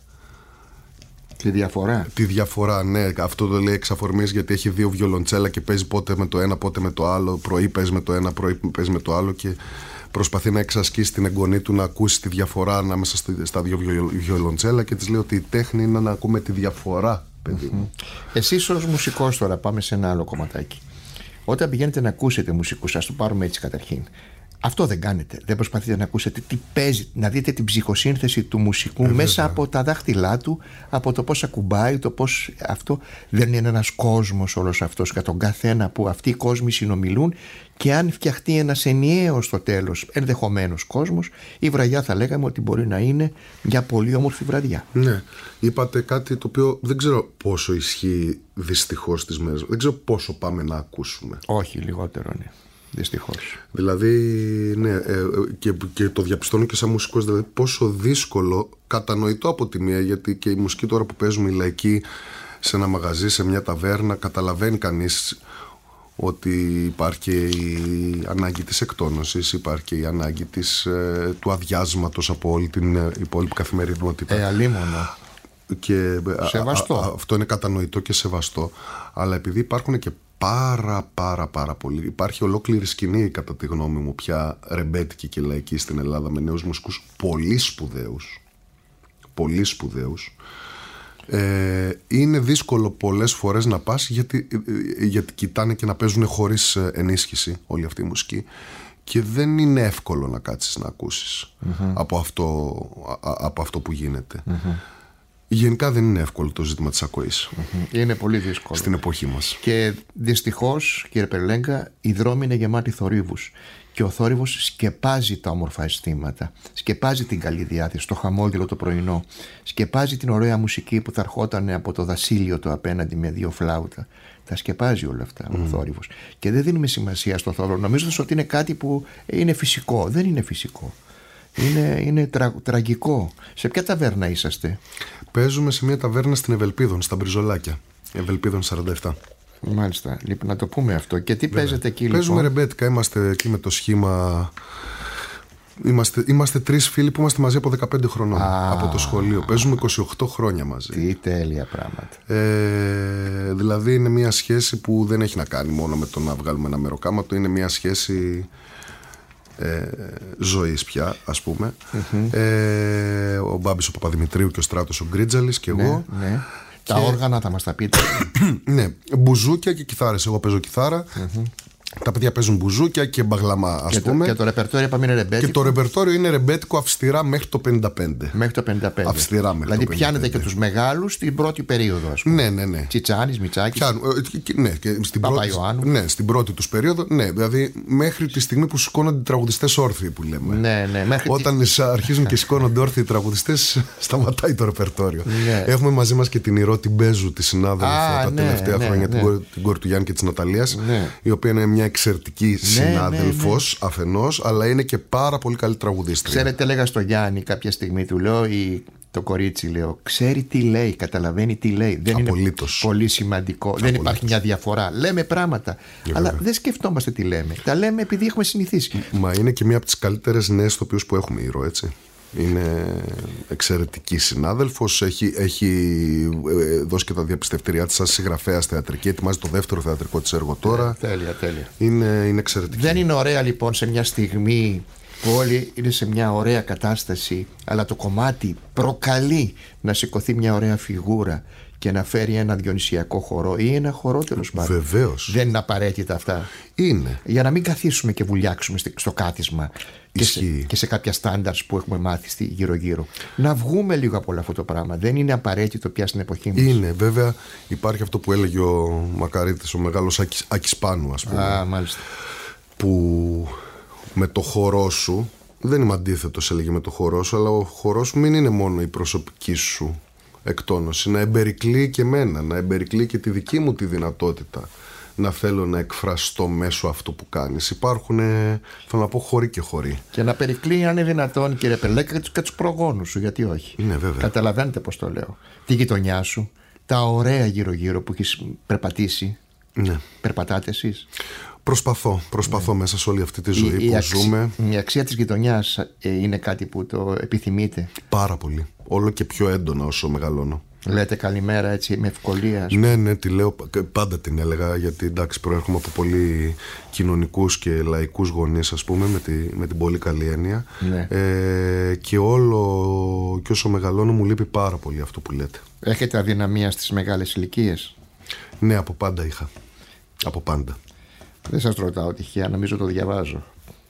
Τη διαφορά, ναι. Αυτό το λέει εξ αφορμής, γιατί έχει δύο βιολοντσέλα και παίζει πότε με το ένα, πότε με το άλλο. Πρωί παίζει με το ένα, πρωί παίζει με το άλλο, και προσπαθεί να εξασκήσει την εγγονή του να ακούσει τη διαφορά ανάμεσα στα δύο βιολοντσέλα, και της λέει ότι η τέχνη είναι να ακούμε τη διαφορά, παιδί μου. Εσείς ως μουσικός, τώρα πάμε σε ένα άλλο κομματάκι. Όταν πηγαίνετε να ακούσετε μουσικούς, ας το πάρουμε έτσι καταρχήν, αυτό δεν κάνετε? Δεν προσπαθείτε να ακούσετε τι παίζει, να δείτε την ψυχοσύνθεση του μουσικού μέσα από τα δάχτυλά του, από το πώς ακουμπάει, το πώς αυτό? Δεν είναι ένας κόσμος όλος αυτός για τον καθένα, που αυτοί οι κόσμοι συνομιλούν, και αν φτιαχτεί ένας ενιαίος στο τέλος ενδεχομένως κόσμος, η βραδιά θα λέγαμε ότι μπορεί να είναι μια πολύ όμορφη βραδιά. Ναι, είπατε κάτι το οποίο δεν ξέρω πόσο ισχύει δυστυχώς στις μέρες. Δεν ξέρω πόσο πάμε να ακούσουμε. Όχι, λιγότερο, ναι. Δυστυχώς. Δηλαδή, ναι, και το διαπιστώνω και σαν μουσικός, δηλαδή πόσο δύσκολο, κατανοητό από τη μία, γιατί και η μουσική τώρα που παίζουμε, η λαϊκή, σε ένα μαγαζί, σε μια ταβέρνα, καταλαβαίνει κανείς ότι υπάρχει και η ανάγκη της εκτόνωσης, υπάρχει και η ανάγκη του αδειάσματος από όλη την υπόλοιπη καθημερινότητα. Αλίμονο. Και σεβαστό. αυτό είναι κατανοητό και σεβαστό, αλλά επειδή υπάρχουν και πάρα πολύ, υπάρχει ολόκληρη σκηνή, κατά τη γνώμη μου, πια ρεμπέτικη και λαϊκή στην Ελλάδα, με νέους μουσικούς πολύ σπουδαίους. Είναι δύσκολο πολλές φορές να πας, γιατί κοιτάνε και να παίζουν χωρίς ενίσχυση όλη αυτή η μουσική, και δεν είναι εύκολο να κάτσεις να ακούσεις από αυτό που γίνεται. Γενικά δεν είναι εύκολο το ζήτημα της ακοής. Είναι πολύ δύσκολο στην εποχή μας. Και δυστυχώς, κύριε Περλέγκα, οι δρόμοι είναι γεμάτοι θορύβους, και ο θόρυβος σκεπάζει τα όμορφα αισθήματα, σκεπάζει την καλή διάθεση, το χαμόγελο το πρωινό, σκεπάζει την ωραία μουσική που θα ερχόταν από το δασίλειο το απέναντι με δύο φλάουτα. Τα σκεπάζει όλα αυτά ο θόρυβος. Και δεν δίνουμε σημασία στο θόρυβο, νομίζοντας ότι είναι κάτι που είναι φυσικό. Δεν είναι φυσικό. Είναι τραγικό. Σε ποια ταβέρνα είσαστε? Παίζουμε σε μια ταβέρνα στην Ευελπίδων, στα Μπριζολάκια. Ευελπίδων 47. Μάλιστα. Λοιπόν, να το πούμε αυτό. Και τι παίζετε εκεί? Παίζουμε ρεμπέτικα. Είμαστε εκεί με το σχήμα. Είμαστε τρεις φίλοι που είμαστε μαζί από 15 χρονών από το σχολείο. Παίζουμε 28 χρόνια μαζί. Τι τέλεια πράγματα. Δηλαδή είναι μια σχέση που δεν έχει να κάνει μόνο με το να βγάλουμε ένα μεροκάματο. Είναι μια σχέση ζωής πια, ας πούμε. Ο Μπάμπης ο Παπαδημητρίου και ο Στράτος ο Γκρίτζαλης και εγώ. Ναι. Τα όργανα θα μας τα πείτε. Ναι, μπουζούκια και κιθάρες. Εγώ παίζω κιθάρα. Τα παιδιά παίζουν μπουζούκια και μπαγλαμά, ας πούμε. Και το ρεπερτόριο είπαμε είναι ρεμπέτικο. Και το ρεπερτόριο είναι ρεμπέτικο αυστηρά μέχρι το 55. Μέχρι το 55. Αυστηρά μέχρι δηλαδή το 55. πιάνετε και τους μεγάλους στην πρώτη περίοδο, ας πούμε. Ναι. Τσιτσάνης, Μητσάκης. Ναι, και στην Παπαϊωάννου. Ναι, στην πρώτη τους περίοδο. Ναι, δηλαδή μέχρι τη στιγμή που σηκώνονται οι τραγουδιστές όρθιοι, που λέμε. Ναι. Όταν αρχίζουν και σηκώνονται όρθιοι οι τραγουδιστές, σταματάει το ρεπερτόριο. Ναι. Έχουμε μαζί μας και την Ηρώτη Μπέζου, τη συνάδελφο τα τελευταία χρόνια, την κόρη του Γιάννη και της Ναταλίας, η οποία είναι μια εξαιρετική συνάδελφος αφενός, αλλά είναι και πάρα πολύ καλή τραγουδίστρια. Ξέρετε, έλεγα στο Γιάννη κάποια στιγμή, του λέω, το κορίτσι, λέω, ξέρει τι λέει, καταλαβαίνει τι λέει. Δεν Απολύτως. είναι πολύ σημαντικό. Δεν υπάρχει μια διαφορά. Λέμε πράγματα, αλλά δεν σκεφτόμαστε τι λέμε. Τα λέμε επειδή έχουμε συνηθίσει. Μα είναι και μία από τις καλύτερες νέες ηθοποιούς που έχουμε, Ηρώα, έτσι. Είναι εξαιρετική συνάδελφος. Έχει δώσει και τα διαπιστευτήριά της σαν συγγραφέας θεατρική. Ετοιμάζει το δεύτερο θεατρικό της έργο τώρα. Τέλεια. Είναι εξαιρετική. Δεν είναι ωραία λοιπόν σε μια στιγμή που όλοι είναι σε μια ωραία κατάσταση, αλλά το κομμάτι προκαλεί να σηκωθεί μια ωραία φιγούρα και να φέρει ένα διονυσιακό χορό ή ένα χορό, τέλος πάντων. Βεβαίως. Δεν είναι απαραίτητα αυτά. Είναι. Για να μην καθίσουμε και βουλιάξουμε στο κάθισμα και σε κάποια στάνταρς που έχουμε μάθει γύρω-γύρω. Να βγούμε λίγο από όλο αυτό το πράγμα. Δεν είναι απαραίτητο πια στην εποχή μας. Είναι, βέβαια. Υπάρχει αυτό που έλεγε ο Μακαρίτης, ο μεγάλος Άκης Πάνου, ας πούμε. Μάλιστα. Που με το χορό σου, δεν είμαι αντίθετος, έλεγε, με το χορό σου, αλλά ο χορός σου μην είναι μόνο η προσωπική σου εκτόνωση, να εμπερικλεί και εμένα, να εμπερικλεί και τη δική μου τη δυνατότητα να θέλω να εκφραστώ μέσω αυτού που κάνεις. Υπάρχουν, θέλω να πω, χωρί και χωρί. Και να περικλεί, αν είναι δυνατόν, κύριε Πελέκα, και τους προγόνους σου, γιατί όχι. Ναι, βέβαια. Καταλαβαίνετε πώς το λέω. Τη γειτονιά σου, τα ωραία γύρω-γύρω που έχεις περπατήσει. Ναι. Περπατάτε εσείς? Προσπαθώ μέσα σε όλη αυτή τη ζωή που ζούμε. Η αξία της γειτονιάς είναι κάτι που το επιθυμείτε? Πάρα πολύ. Όλο και πιο έντονα όσο μεγαλώνω. Λέτε καλημέρα έτσι με ευκολία? Ναι, τη λέω, πάντα την έλεγα, γιατί εντάξει, προέρχομαι από πολύ κοινωνικούς και λαϊκούς γονείς, ας πούμε, με την πολύ καλή έννοια. Ναι. Και όσο μεγαλώνω μου λείπει πάρα πολύ αυτό που λέτε. Έχετε αδυναμία στις μεγάλες ηλικίες? Ναι, από πάντα είχα. Από πάντα. Δεν σας ρωτάω τυχαία, νομίζω το διαβάζω.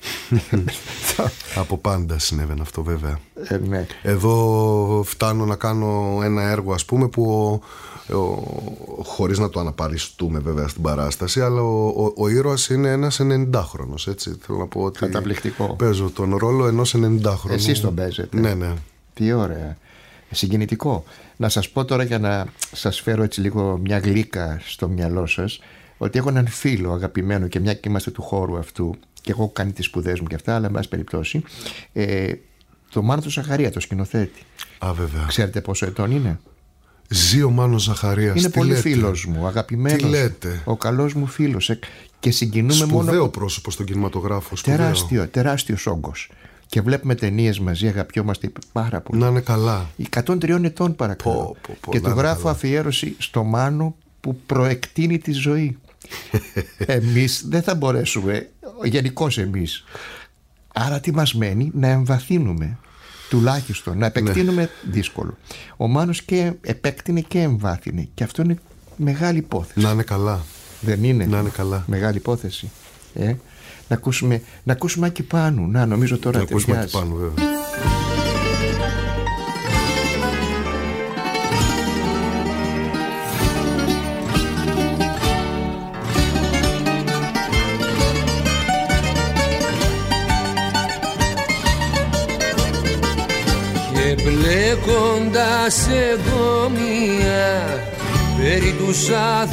Από πάντα συνέβαινε αυτό, βέβαια. Ναι. Εδώ φτάνω να κάνω ένα έργο, ας πούμε, που χωρίς να το αναπαριστούμε βέβαια στην παράσταση, αλλά ο ήρωας είναι ένας 90χρονος, έτσι. Θέλω να πω ότι καταπληκτικό. Παίζω τον ρόλο ενός 90χρονου. Εσείς τον παίζετε? Ναι. Τι ωραία. Συγκινητικό. Να σας πω τώρα, για να σας φέρω έτσι λίγο μια γλύκα στο μυαλό σας, ότι έχω έναν φίλο αγαπημένο, και μια και είμαστε του χώρου αυτού και εγώ έχω κάνει τις σπουδές μου και αυτά, αλλά εν πάση περιπτώσει, το Μάνο του Ζαχαρία, το σκηνοθέτη. Βέβαια. Ξέρετε πόσο ετών είναι? Ζει ο Μάνος Ζαχαρίας. Είναι πολύ φίλος μου, αγαπημένος. Τι λέτε? Ο καλός μου φίλος. Και συγκινούμε μόνο. Σπουδαίο πρόσωπο στον κινηματογράφο. Τεράστιος όγκος. Και βλέπουμε ταινίες μαζί, αγαπιόμαστε πάρα πολύ. Να είναι καλά. 103 ετών, παρακαλώ. Και του γράφω αφιέρωση στο Μάνο που προεκτείνει τη ζωή. Εμείς δεν θα μπορέσουμε, γενικώς εμείς. Άρα τι μας μένει? Να εμβαθύνουμε, τουλάχιστον. Να επεκτείνουμε, δύσκολο. Ο Μάνος και επέκτηνε και εμβάθυνε, και αυτό είναι μεγάλη υπόθεση. Να είναι καλά. Δεν είναι? Να είναι καλά. Μεγάλη υπόθεση. Να ακούσουμε Άκη Πάνου. Να, νομίζω τώρα ταιριάζει. Να ακούσουμε Άκη Πάνου, βέβαια. Και μπλέκοντας εγγόμια περί τους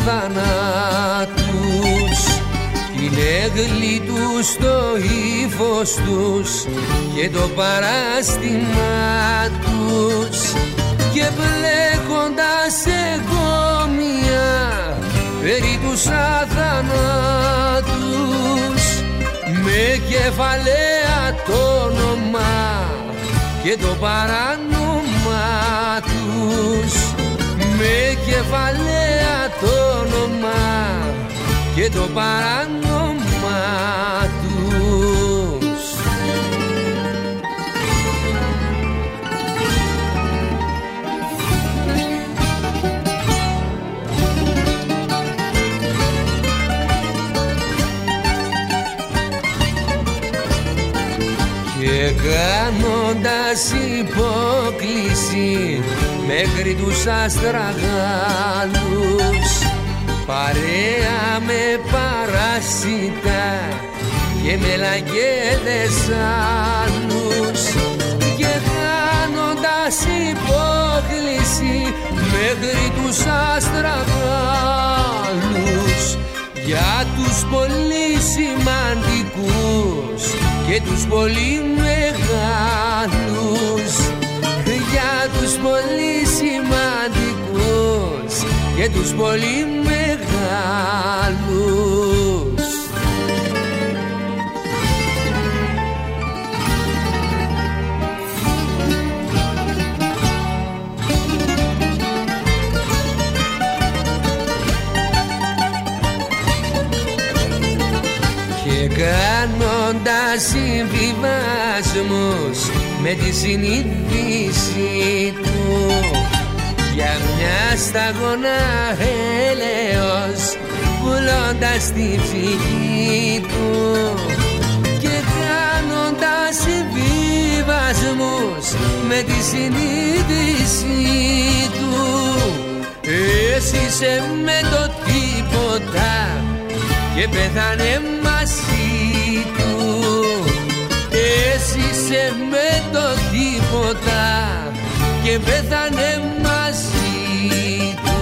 αθανάτους, την έγκλη τους, το ύφος τους και το παράστημά τους, και μπλέκοντας εγγόμια περί τους αθανάτους, με κεφαλαία το όνομα και το παράνομα τους, με κεφαλαία το όνομα και το παράνομα τους. Και κάνοντας υπόκληση μέχρι τους αστραγάλους, παρέα με παράσιτα και με λαγέδες άλλους, και κάνοντας υπόκληση μέχρι τους αστραγάλους, για τους πολύ σημαντικούς και τους πολύ μεγάλους, για τους πολύ σημαντικούς και τους πολύ μεγάλους. Και κάνω πουλώντας συμβιβασμούς με τη συνείδηση του για μια σταγόνα έλεος, πουλώντας τη ψυχή του και κάνοντας συμβιβασμούς με τη συνείδηση του. Εσύ είσαι με το τίποτα και πέθανε μαζί του. Εσύ είσαι με το τίποτα και πέθανε μαζί του.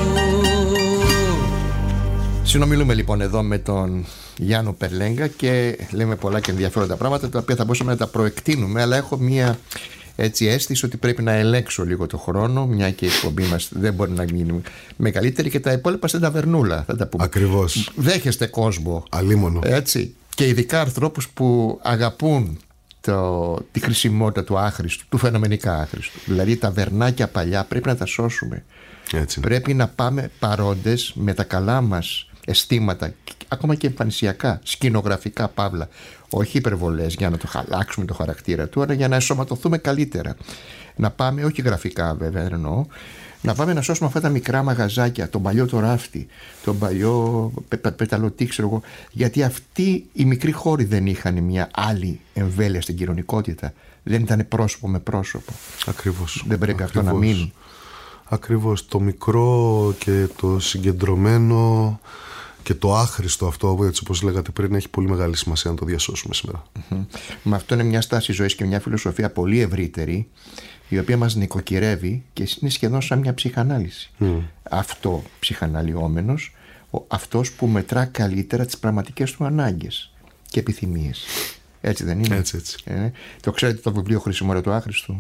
Συνομιλούμε λοιπόν εδώ με τον Γιάννο Περλέγκα και λέμε πολλά και ενδιαφέροντα πράγματα τα οποία θα μπορούσαμε να τα προεκτείνουμε, αλλά έχω μία έτσι αίσθηση ότι πρέπει να ελέγξω λίγο το χρόνο, μια και η εκπομπή μας δεν μπορεί να γίνει μεγαλύτερη και τα υπόλοιπα στην ταβερνούλα θα τα πούμε. Ακριβώς. Δέχεστε κόσμο. Αλίμονο. Έτσι. Και ειδικά ανθρώπους που αγαπούν τη χρησιμότητα του άχρηστου, του φαινομενικά άχρηστου. Δηλαδή τα βερνάκια παλιά πρέπει να τα σώσουμε. Έτσι. Πρέπει να πάμε παρόντες με τα καλά μας αισθήματα, ακόμα και εμφανισιακά, σκηνογραφικά παύλα. Όχι υπερβολές για να το χαλάξουμε το χαρακτήρα του, αλλά για να ενσωματωθούμε καλύτερα. Να πάμε, όχι γραφικά βέβαια εννοώ, να πάμε να σώσουμε αυτά τα μικρά μαγαζάκια, τον παλιό το ράφτη, τον παλιό πεταλωτή, ξέρω εγώ. Γιατί αυτοί οι μικροί χώροι δεν είχαν μια άλλη εμβέλεια στην κοινωνικότητα. Δεν ήταν πρόσωπο με πρόσωπο. Ακριβώς. Δεν πρέπει αυτό να μείνει. Ακριβώς. Το μικρό και το συγκεντρωμένο και το άχρηστο αυτό, έτσι όπως λέγατε πριν, έχει πολύ μεγάλη σημασία να το διασώσουμε σήμερα. Μα αυτό είναι μια στάση ζωής και μια φιλοσοφία πολύ ευρύτερη, η οποία μας νοικοκυρεύει και είναι σχεδόν σαν μια ψυχανάλυση. Αυτό ψυχαναλυόμενος, αυτός που μετρά καλύτερα τις πραγματικές του ανάγκες και επιθυμίες. Έτσι δεν είναι? Έτσι. Το ξέρετε το βιβλίο Χρυσιμόρα του Άχρηστου?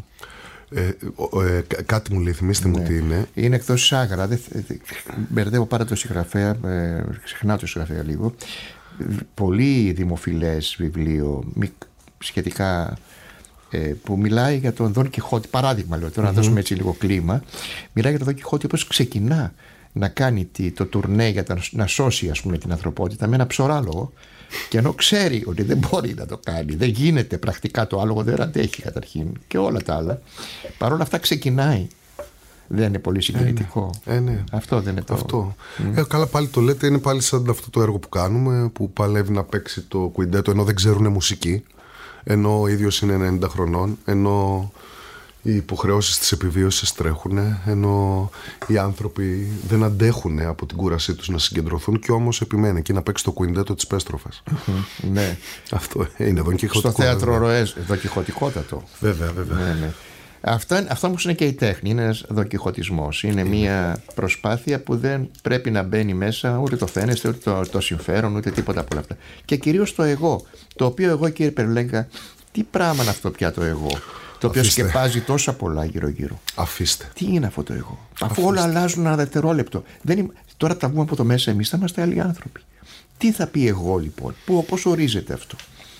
Κάτι μου λέει, θυμίστε μου τι είναι. Είναι εκτός Σάγρα. Μπερδεύω πάρα το συγγραφέα, ξεχνάω το συγγραφέα λίγο. Πολύ δημοφιλές βιβλίο σχετικά, που μιλάει για τον Δον Κιχώτη. Παράδειγμα λέω τώρα, να δώσουμε έτσι λίγο κλίμα. Μιλάει για τον Δον Κιχώτη όπως ξεκινά να κάνει το τουρνέ για να σώσει, ας πούμε, την ανθρωπότητα με ένα ψωράλογο, και ενώ ξέρει ότι δεν μπορεί να το κάνει, δεν γίνεται πρακτικά, το άλογο δεν αντέχει καταρχήν και όλα τα άλλα, παρόλα αυτά ξεκινάει. Δεν είναι πολύ συγκινητικό? Ναι. Αυτό δεν είναι το... Αυτό. Καλά, πάλι το λέτε, είναι πάλι σαν αυτό το έργο που κάνουμε, που παλεύει να παίξει το κουιντέτο ενώ δεν ξέρουν μουσική, ενώ ο ίδιος είναι 90 χρονών, ενώ οι υποχρεώσεις της επιβίωσης τρέχουν, ενώ οι άνθρωποι δεν αντέχουν από την κούρασή τους να συγκεντρωθούν, και όμως επιμένει εκεί να παίξει το κουιντέτο της Πέστροφας. Ναι. Αυτό είναι δοκιχωτικό. Στο θέατρο Ροές, δοκιχωτικότατο. Βέβαια. Ναι. Αυτό όμως είναι και η τέχνη, είναι ένας δοκιχωτισμός. Είναι μια προσπάθεια που δεν πρέπει να μπαίνει μέσα ούτε το φαίνεστε, ούτε το συμφέρον, ούτε τίποτα από όλα αυτά. Και κυρίως το εγώ, το οποίο εγώ, κύριε Περλέγκα, τι πράγμα είναι αυτό πια το εγώ, το οποίο σκεπάζει τόσα πολλά γύρω-γύρω? Αφήστε. Τι είναι αυτό το εγώ? Αφού όλα αλλάζουν ένα δευτερόλεπτο. Τώρα που τα βγούμε από το μέσα εμείς, θα είμαστε άλλοι άνθρωποι. Τι θα πει εγώ λοιπόν? Πώς ορίζεται αυτό?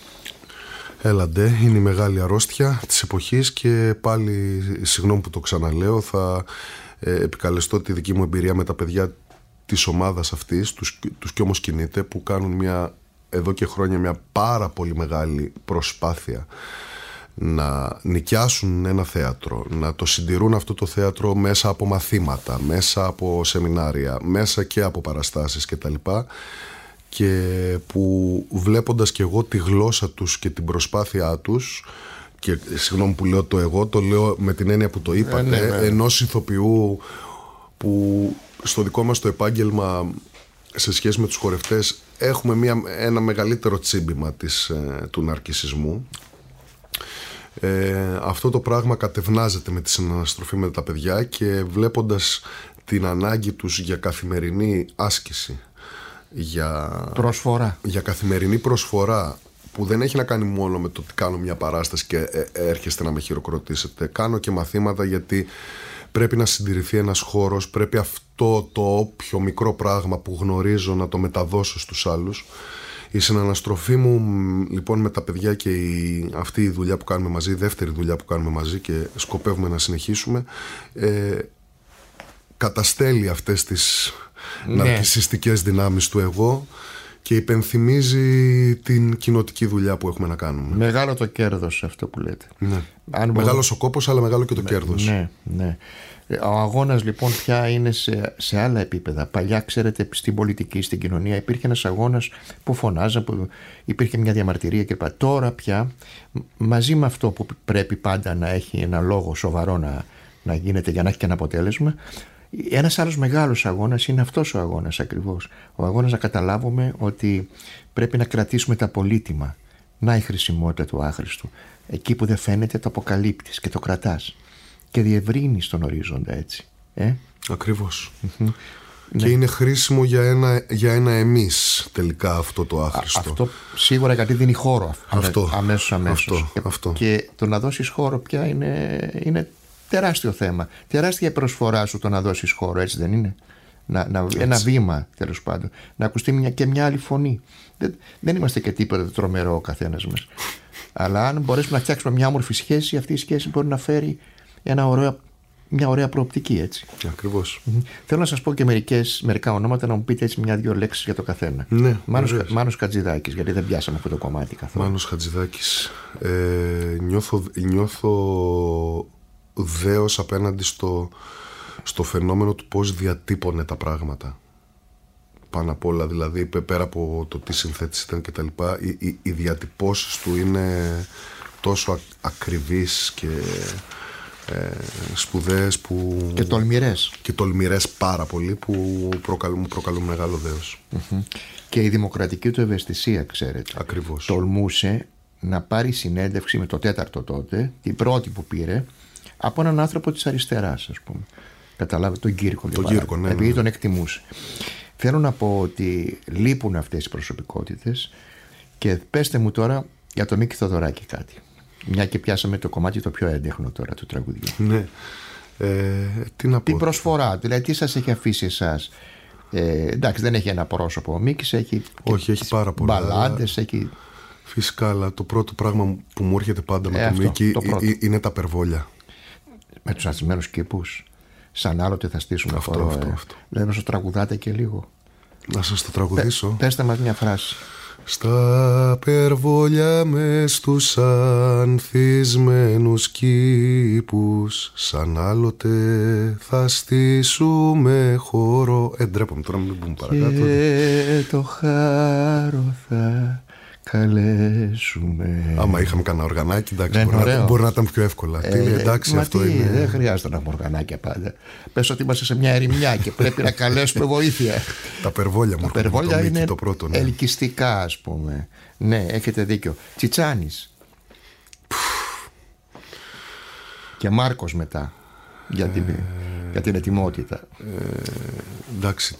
Έλαντε, είναι η μεγάλη αρρώστια της εποχής, και πάλι, συγγνώμη που το ξαναλέω, θα επικαλεστώ τη δική μου εμπειρία με τα παιδιά της ομάδας αυτής, τους κι όμως κινείται, που κάνουν εδώ και χρόνια μια πάρα πολύ μεγάλη προσπάθεια να νοικιάσουν ένα θέατρο, να το συντηρούν αυτό το θέατρο μέσα από μαθήματα, μέσα από σεμινάρια, μέσα και από παραστάσεις κτλ. Και που, βλέποντας και εγώ τη γλώσσα τους και την προσπάθειά τους, και συγγνώμη που λέω το εγώ, το λέω με την έννοια που το είπατε, ενός ηθοποιού που στο δικό μας το επάγγελμα, σε σχέση με τους χορευτές, έχουμε ένα μεγαλύτερο τσίμπημα του ναρκισσισμού. Αυτό το πράγμα κατευνάζεται με τη συναναστροφή με τα παιδιά, και βλέποντας την ανάγκη τους για καθημερινή άσκηση, για καθημερινή προσφορά, που δεν έχει να κάνει μόνο με το ότι κάνω μια παράσταση και έρχεστε να με χειροκροτήσετε. Κάνω και μαθήματα, γιατί πρέπει να συντηρηθεί ένας χώρος, πρέπει αυτό το όποιο μικρό πράγμα που γνωρίζω να το μεταδώσω στους άλλους. Η συναναστροφή μου λοιπόν με τα παιδιά και αυτή η δουλειά που κάνουμε μαζί, η δεύτερη δουλειά που κάνουμε μαζί και σκοπεύουμε να συνεχίσουμε, καταστέλει αυτές τις ναρκισσιστικές δυνάμεις του εγώ, Και υπενθυμίζει την κοινοτική δουλειά που έχουμε να κάνουμε. Μεγάλο το κέρδος αυτό που λέτε. Ναι. Μεγάλος ο κόπος, αλλά μεγάλο και το κέρδος. Ναι, ναι. Ο αγώνας λοιπόν πια είναι σε άλλα επίπεδα. Παλιά, ξέρετε, στην πολιτική, στην κοινωνία υπήρχε ένας αγώνας που φωνάζαν, που υπήρχε μια διαμαρτυρία κλπ. Τώρα πια, μαζί με αυτό που πρέπει πάντα να έχει ένα λόγο σοβαρό να γίνεται για να έχει και ένα αποτέλεσμα, ένας άλλος μεγάλος αγώνας είναι αυτός ο αγώνας ακριβώς. Ο αγώνας να καταλάβουμε ότι πρέπει να κρατήσουμε τα πολύτιμα. Να η χρησιμότητα του άχρηστου. Εκεί που δεν φαίνεται το αποκαλύπτεις και το κρατάς. Και διευρύνεις τον ορίζοντα έτσι. Ακριβώς. Και είναι χρήσιμο για ένα εμείς τελικά αυτό το άχρηστο. Αυτό σίγουρα, γιατί δίνει χώρο αμέσως. Αυτό. Και το να δώσεις χώρο πια είναι τεράστιο θέμα. Τεράστια προσφορά σου το να δώσεις χώρο, έτσι δεν είναι? Ένα βήμα, τέλος πάντων. Να ακουστεί και μια άλλη φωνή. Δεν είμαστε και τίποτα τρομερό ο καθένας μας. Αλλά αν μπορέσουμε να φτιάξουμε μια όμορφη σχέση, αυτή η σχέση μπορεί να φέρει μια ωραία προοπτική, έτσι. Ακριβώς. Θέλω να σας πω και μερικά ονόματα, να μου πείτε έτσι μια-δυο λέξεις για το καθένα. Ναι, Μάνος Χατζηδάκης, γιατί δεν πιάσαμε αυτό το κομμάτι καθόλου. Μάνος Χατζηδάκης. Νιώθω δέος απέναντι στο φαινόμενο του πώς διατύπωνε τα πράγματα. Πάνω απ' όλα, δηλαδή, πέρα από το τι συνθέτης ήταν και τα λοιπά, οι διατυπώσεις του είναι τόσο ακριβείς και σπουδαίες που... Και τολμηρές πάρα πολύ, που μου προκαλούν μεγάλο δέος. Και η δημοκρατική του ευαισθησία, ξέρετε. Ακριβώς. Τολμούσε να πάρει συνέντευξη με το τέταρτο τότε, την πρώτη που πήρε, από έναν άνθρωπο της αριστεράς, ας πούμε. Καταλάβετε, τον Κύρκο. Ναι, επειδή τον εκτιμούσε. Θέλω να πω ότι λείπουν αυτές οι προσωπικότητες. Και πέστε μου τώρα για τον Μίκη Θοδωράκη κάτι. Μια και πιάσαμε το κομμάτι το πιο έντεχνο τώρα του τραγουδιού. Ναι. Τι να πω. Την προσφορά, δηλαδή τι σας έχει αφήσει εσάς? Εντάξει, δεν έχει ένα πρόσωπο ο Μίκης, έχει πάρα πολλά μπαλάντες, έχει... Φυσικά, αλλά το πρώτο πράγμα που μου έρχεται πάντα με τον Μίκη είναι τα περβόλια. Με τους αθισμένους κήπους. Σαν άλλοτε θα στήσουμε αυτό. Δεν σας τραγουδάτε και λίγο? Να σας το τραγουδήσω. Πέστε μας μια φράση. Στα περβόλια μες στους ανθισμένους κήπους, σαν άλλοτε θα στήσουμε χώρο. Ντρέπομαι τώρα, μην πούμε παρακάτω. Και το χάρο θα καλέσουμε. Άμα είχαμε κανένα οργανάκι, εντάξει, μπορεί να ήταν πιο εύκολα. Εντάξει, αυτό είναι. Δεν χρειάζεται να έχουμε οργανάκια πάντα. Πες ότι είμαστε σε μια ερημιά και πρέπει να καλέσουμε βοήθεια. Τα περβόλια μου. Τα περβόλια είναι το πρώτο, ναι. ελκυστικά, ας πούμε. Ναι, έχετε δίκιο. Τσιτσάνης. Και Μάρκος μετά. Για την ετοιμότητα. Εντάξει,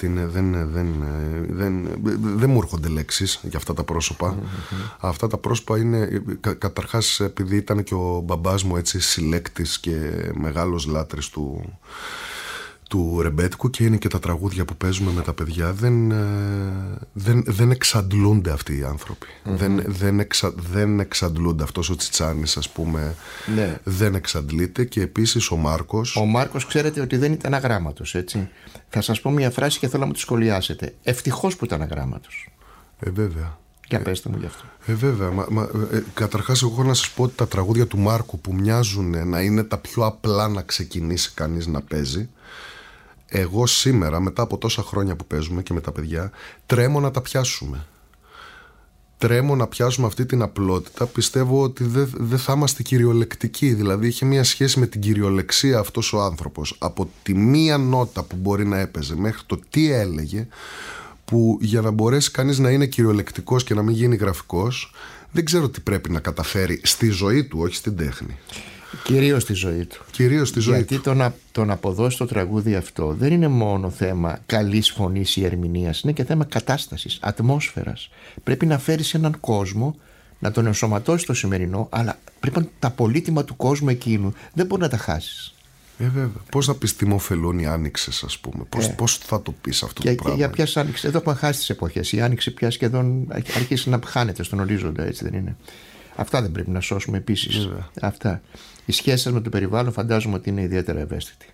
δεν μου έρχονται λέξεις για αυτά τα πρόσωπα. Αυτά τα πρόσωπα είναι, καταρχάς, επειδή ήταν και ο μπαμπάς μου έτσι συλλέκτης και μεγάλος λάτρης του ρεμπέτικου, και είναι και τα τραγούδια που παίζουμε με τα παιδιά, δεν εξαντλούνται αυτοί οι άνθρωποι. Δεν εξαντλούνται. Αυτός ο Τσιτσάνης, ας πούμε, ναι, δεν εξαντλείται. Και επίσης ο Μάρκος. Ο Μάρκος, ξέρετε ότι δεν ήταν αγράμματος, έτσι. Θα σας πω μια φράση και θέλω να μου τη σχολιάσετε. Ευτυχώς που ήταν αγράμματος. Βέβαια. Για πέστε μου γι' αυτό. Βέβαια. Καταρχάς, εγώ να σας πω ότι τα τραγούδια του Μάρκου, που μοιάζουν να είναι τα πιο απλά να ξεκινήσει κανείς να παίζει, εγώ σήμερα, μετά από τόσα χρόνια που παίζουμε και με τα παιδιά, τρέμω να τα πιάσουμε. Τρέμω να πιάσουμε αυτή την απλότητα. Πιστεύω ότι δεν θα είμαστε κυριολεκτικοί. Δηλαδή, είχε μια σχέση με την κυριολεξία αυτός ο άνθρωπος. Από τη μία νότα που μπορεί να έπαιζε μέχρι το τι έλεγε, που για να μπορέσει κανείς να είναι κυριολεκτικός και να μην γίνει γραφικός, δεν ξέρω τι πρέπει να καταφέρει στη ζωή του, όχι στην τέχνη. Κυρίως στη ζωή του. Γιατί το να αποδώσει το τραγούδι αυτό δεν είναι μόνο θέμα καλής φωνής ή ερμηνείας, είναι και θέμα κατάστασης, ατμόσφαιρας. Πρέπει να φέρεις έναν κόσμο, να τον ενσωματώσεις στο σημερινό, αλλά πρέπει τα πολύτιμα του κόσμου εκείνου δεν μπορεί να τα χάσεις. Βέβαια. Πώς θα πεις τι μου ωφελούν οι άνοιξες, ας πούμε? Πώς θα το πεις αυτό το πράγμα? Για ποιες άνοιξες? Εδώ έχουμε χάσει τις εποχές. Η άνοιξη πια σχεδόν αρχίσει να χάνεται στον ορίζοντα, έτσι δεν είναι? Αυτά δεν πρέπει να σώσουμε επίσης. Αυτά. Η σχέση σας με το περιβάλλον φαντάζομαι ότι είναι ιδιαίτερα ευαίσθητη.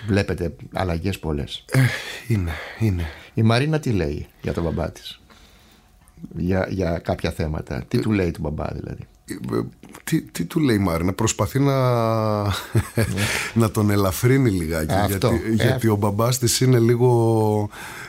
Βλέπετε αλλαγές πολλές. Είναι. Η Μαρίνα τι λέει για τον μπαμπά της? για κάποια θέματα. Τι του λέει του μπαμπά δηλαδή? Τι του λέει Μάρινα? Προσπαθεί να τον ελαφρύνει λιγάκι. Γιατί ο μπαμπάς της είναι λίγο...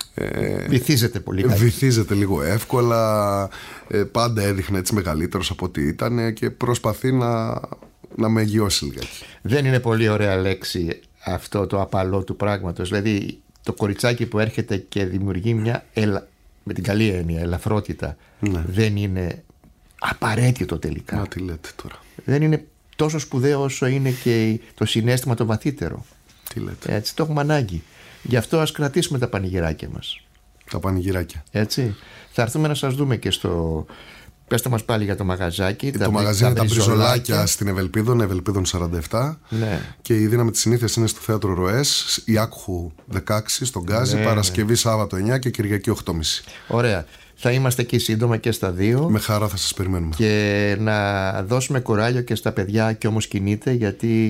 βυθίζεται λίγο εύκολα. Πάντα έδειχνε έτσι μεγαλύτερος από ό,τι ήταν και προσπαθεί να με αγιώσει λιγάκι. Δεν είναι πολύ ωραία λέξη αυτό το απαλό του πράγματος? Δηλαδή το κοριτσάκι που έρχεται και δημιουργεί μια με την καλή έννοια ελαφρότητα, ναι, δεν είναι απαραίτητο τελικά? Να τι λέτε τώρα? Δεν είναι τόσο σπουδαίο όσο είναι και το συναίσθημα το βαθύτερο. Τι λέτε? Έτσι το έχουμε ανάγκη. Γι' αυτό ας κρατήσουμε τα πανηγυράκια μας. Τα πανηγυράκια. Έτσι. Θα έρθουμε να σας δούμε και στο... Πέστε μας πάλι για το μαγαζάκι. Το μαγαζί είναι τα μπριζολάκια στην Ευελπίδων 47. Ναι. Και η Δύναμη της Συνήθειας είναι στο Θέατρο Ροές, Ιάκχου 16 στον Γκάζι, ναι, Παρασκευή Σάββατο 9 και Κυριακή 8.30. Ωραία. Θα είμαστε εκεί σύντομα και στα δύο. Με χαρά θα σας περιμένουμε. Και να δώσουμε κουράγιο και στα παιδιά και όμως κινείται, γιατί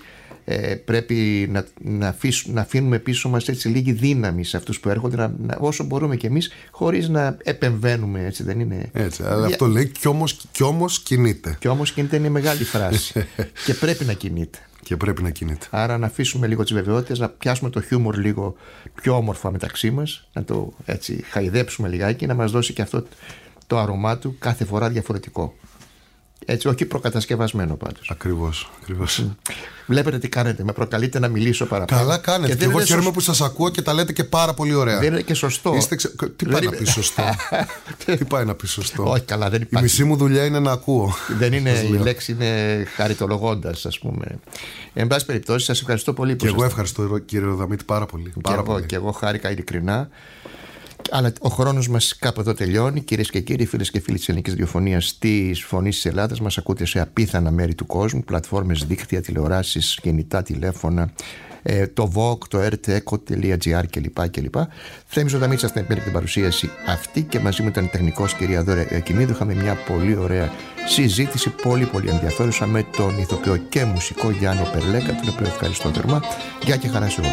πρέπει να αφήνουμε πίσω μας έτσι λίγη δύναμη σε αυτούς που έρχονται, όσο μπορούμε κι εμείς, χωρίς να επεμβαίνουμε, έτσι δεν είναι? Έτσι, αλλά αυτό λέει κι όμως κινείται. Κι όμως κινείται είναι μεγάλη φράση. Και πρέπει να κινείται. Και πρέπει να κινείται. Άρα να αφήσουμε λίγο τις βεβαιότητες, να πιάσουμε το χιούμορ λίγο πιο όμορφα μεταξύ μας, να το έτσι χαϊδέψουμε λιγάκι, να μας δώσει και αυτό το αρώμα του κάθε φορά διαφορετικό. Έτσι, όχι προκατασκευασμένο πάντως. Ακριβώς. Βλέπετε τι κάνετε, με προκαλείτε να μιλήσω παραπάνω. Καλά κάνετε. Και εγώ χαίρομαι που σας ακούω και τα λέτε και πάρα πολύ ωραία. Δεν είναι και σωστό. Τι πάει να πει σωστό? Τι πάει να πει σωστό? Όχι, καλά, δεν υπάρχει. Η μισή μου δουλειά είναι να ακούω. Δεν είναι, η λέξη είναι χαριτολογώντας, ας πούμε. Εν πάση περιπτώσει, σας ευχαριστώ πολύ. Και εγώ ευχαριστώ, κύριε Ροδαμίτη, πάρα πολύ. Και εγώ χάρηκα ειλικρινά. Αλλά ο χρόνος μας κάπου εδώ τελειώνει. Κυρίες και κύριοι, φίλες και φίλοι της ελληνικής ραδιοφωνίας, της Φωνής της Ελλάδας, μας ακούτε σε απίθανα μέρη του κόσμου, πλατφόρμες, δίκτυα, τηλεοράσεις, κινητά τηλέφωνα, το VOG, το rteco.gr κλπ. Θέμης Ζωδαμίτσας στην επιμέλεια την παρουσίαση αυτή και μαζί μου ήταν τεχνικός κυρία Δώρα Κινίδου. Είχαμε μια πολύ ωραία συζήτηση, πολύ ενδιαφέρουσα, με τον ηθοποιό και μουσικό Γιάννο Περλέκα, τον οποίο ευχαριστώ θερμά. Γεια και χαρά σε όλους.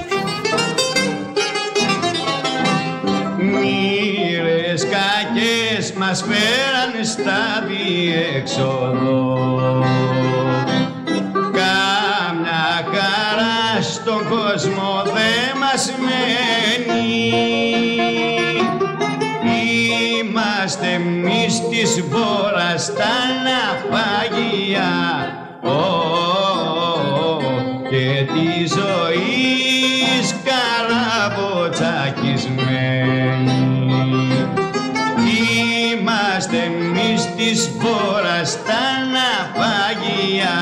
Μοίρες κακές μας φέρανε στα διέξοδο, κάμια χαρά στον κόσμο δε μας μένει. Είμαστε εμείς της βόρας τα ναυάγια και τη ζωής καραβοτσακισμένοι. Είμαστε εμείς της βόρας τα ναυάγια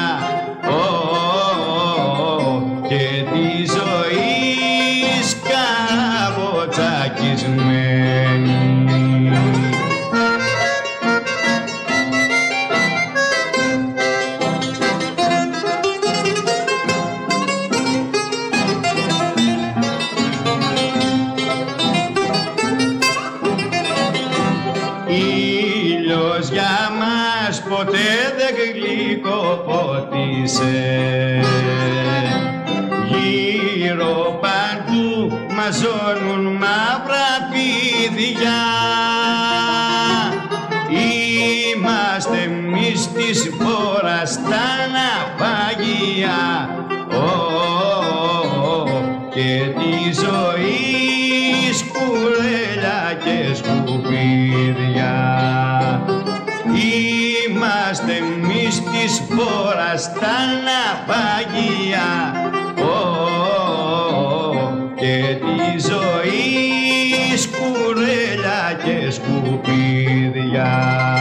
και τη ζωής καραβοτσακισμένοι. Ήλιος για μας ποτέ δεν γλυκοφώτισε, γύρω παντού μαζώνουν μαύρα πηδιά. Είμαστε εμείς της βόρας τα ναυάγια και τη ζωή σκουρέλια και σκουπίδια. Είμαστε εμείς της βόρας τα ναυάγια και τη ζωή σκουρέλια και σκουπίδια.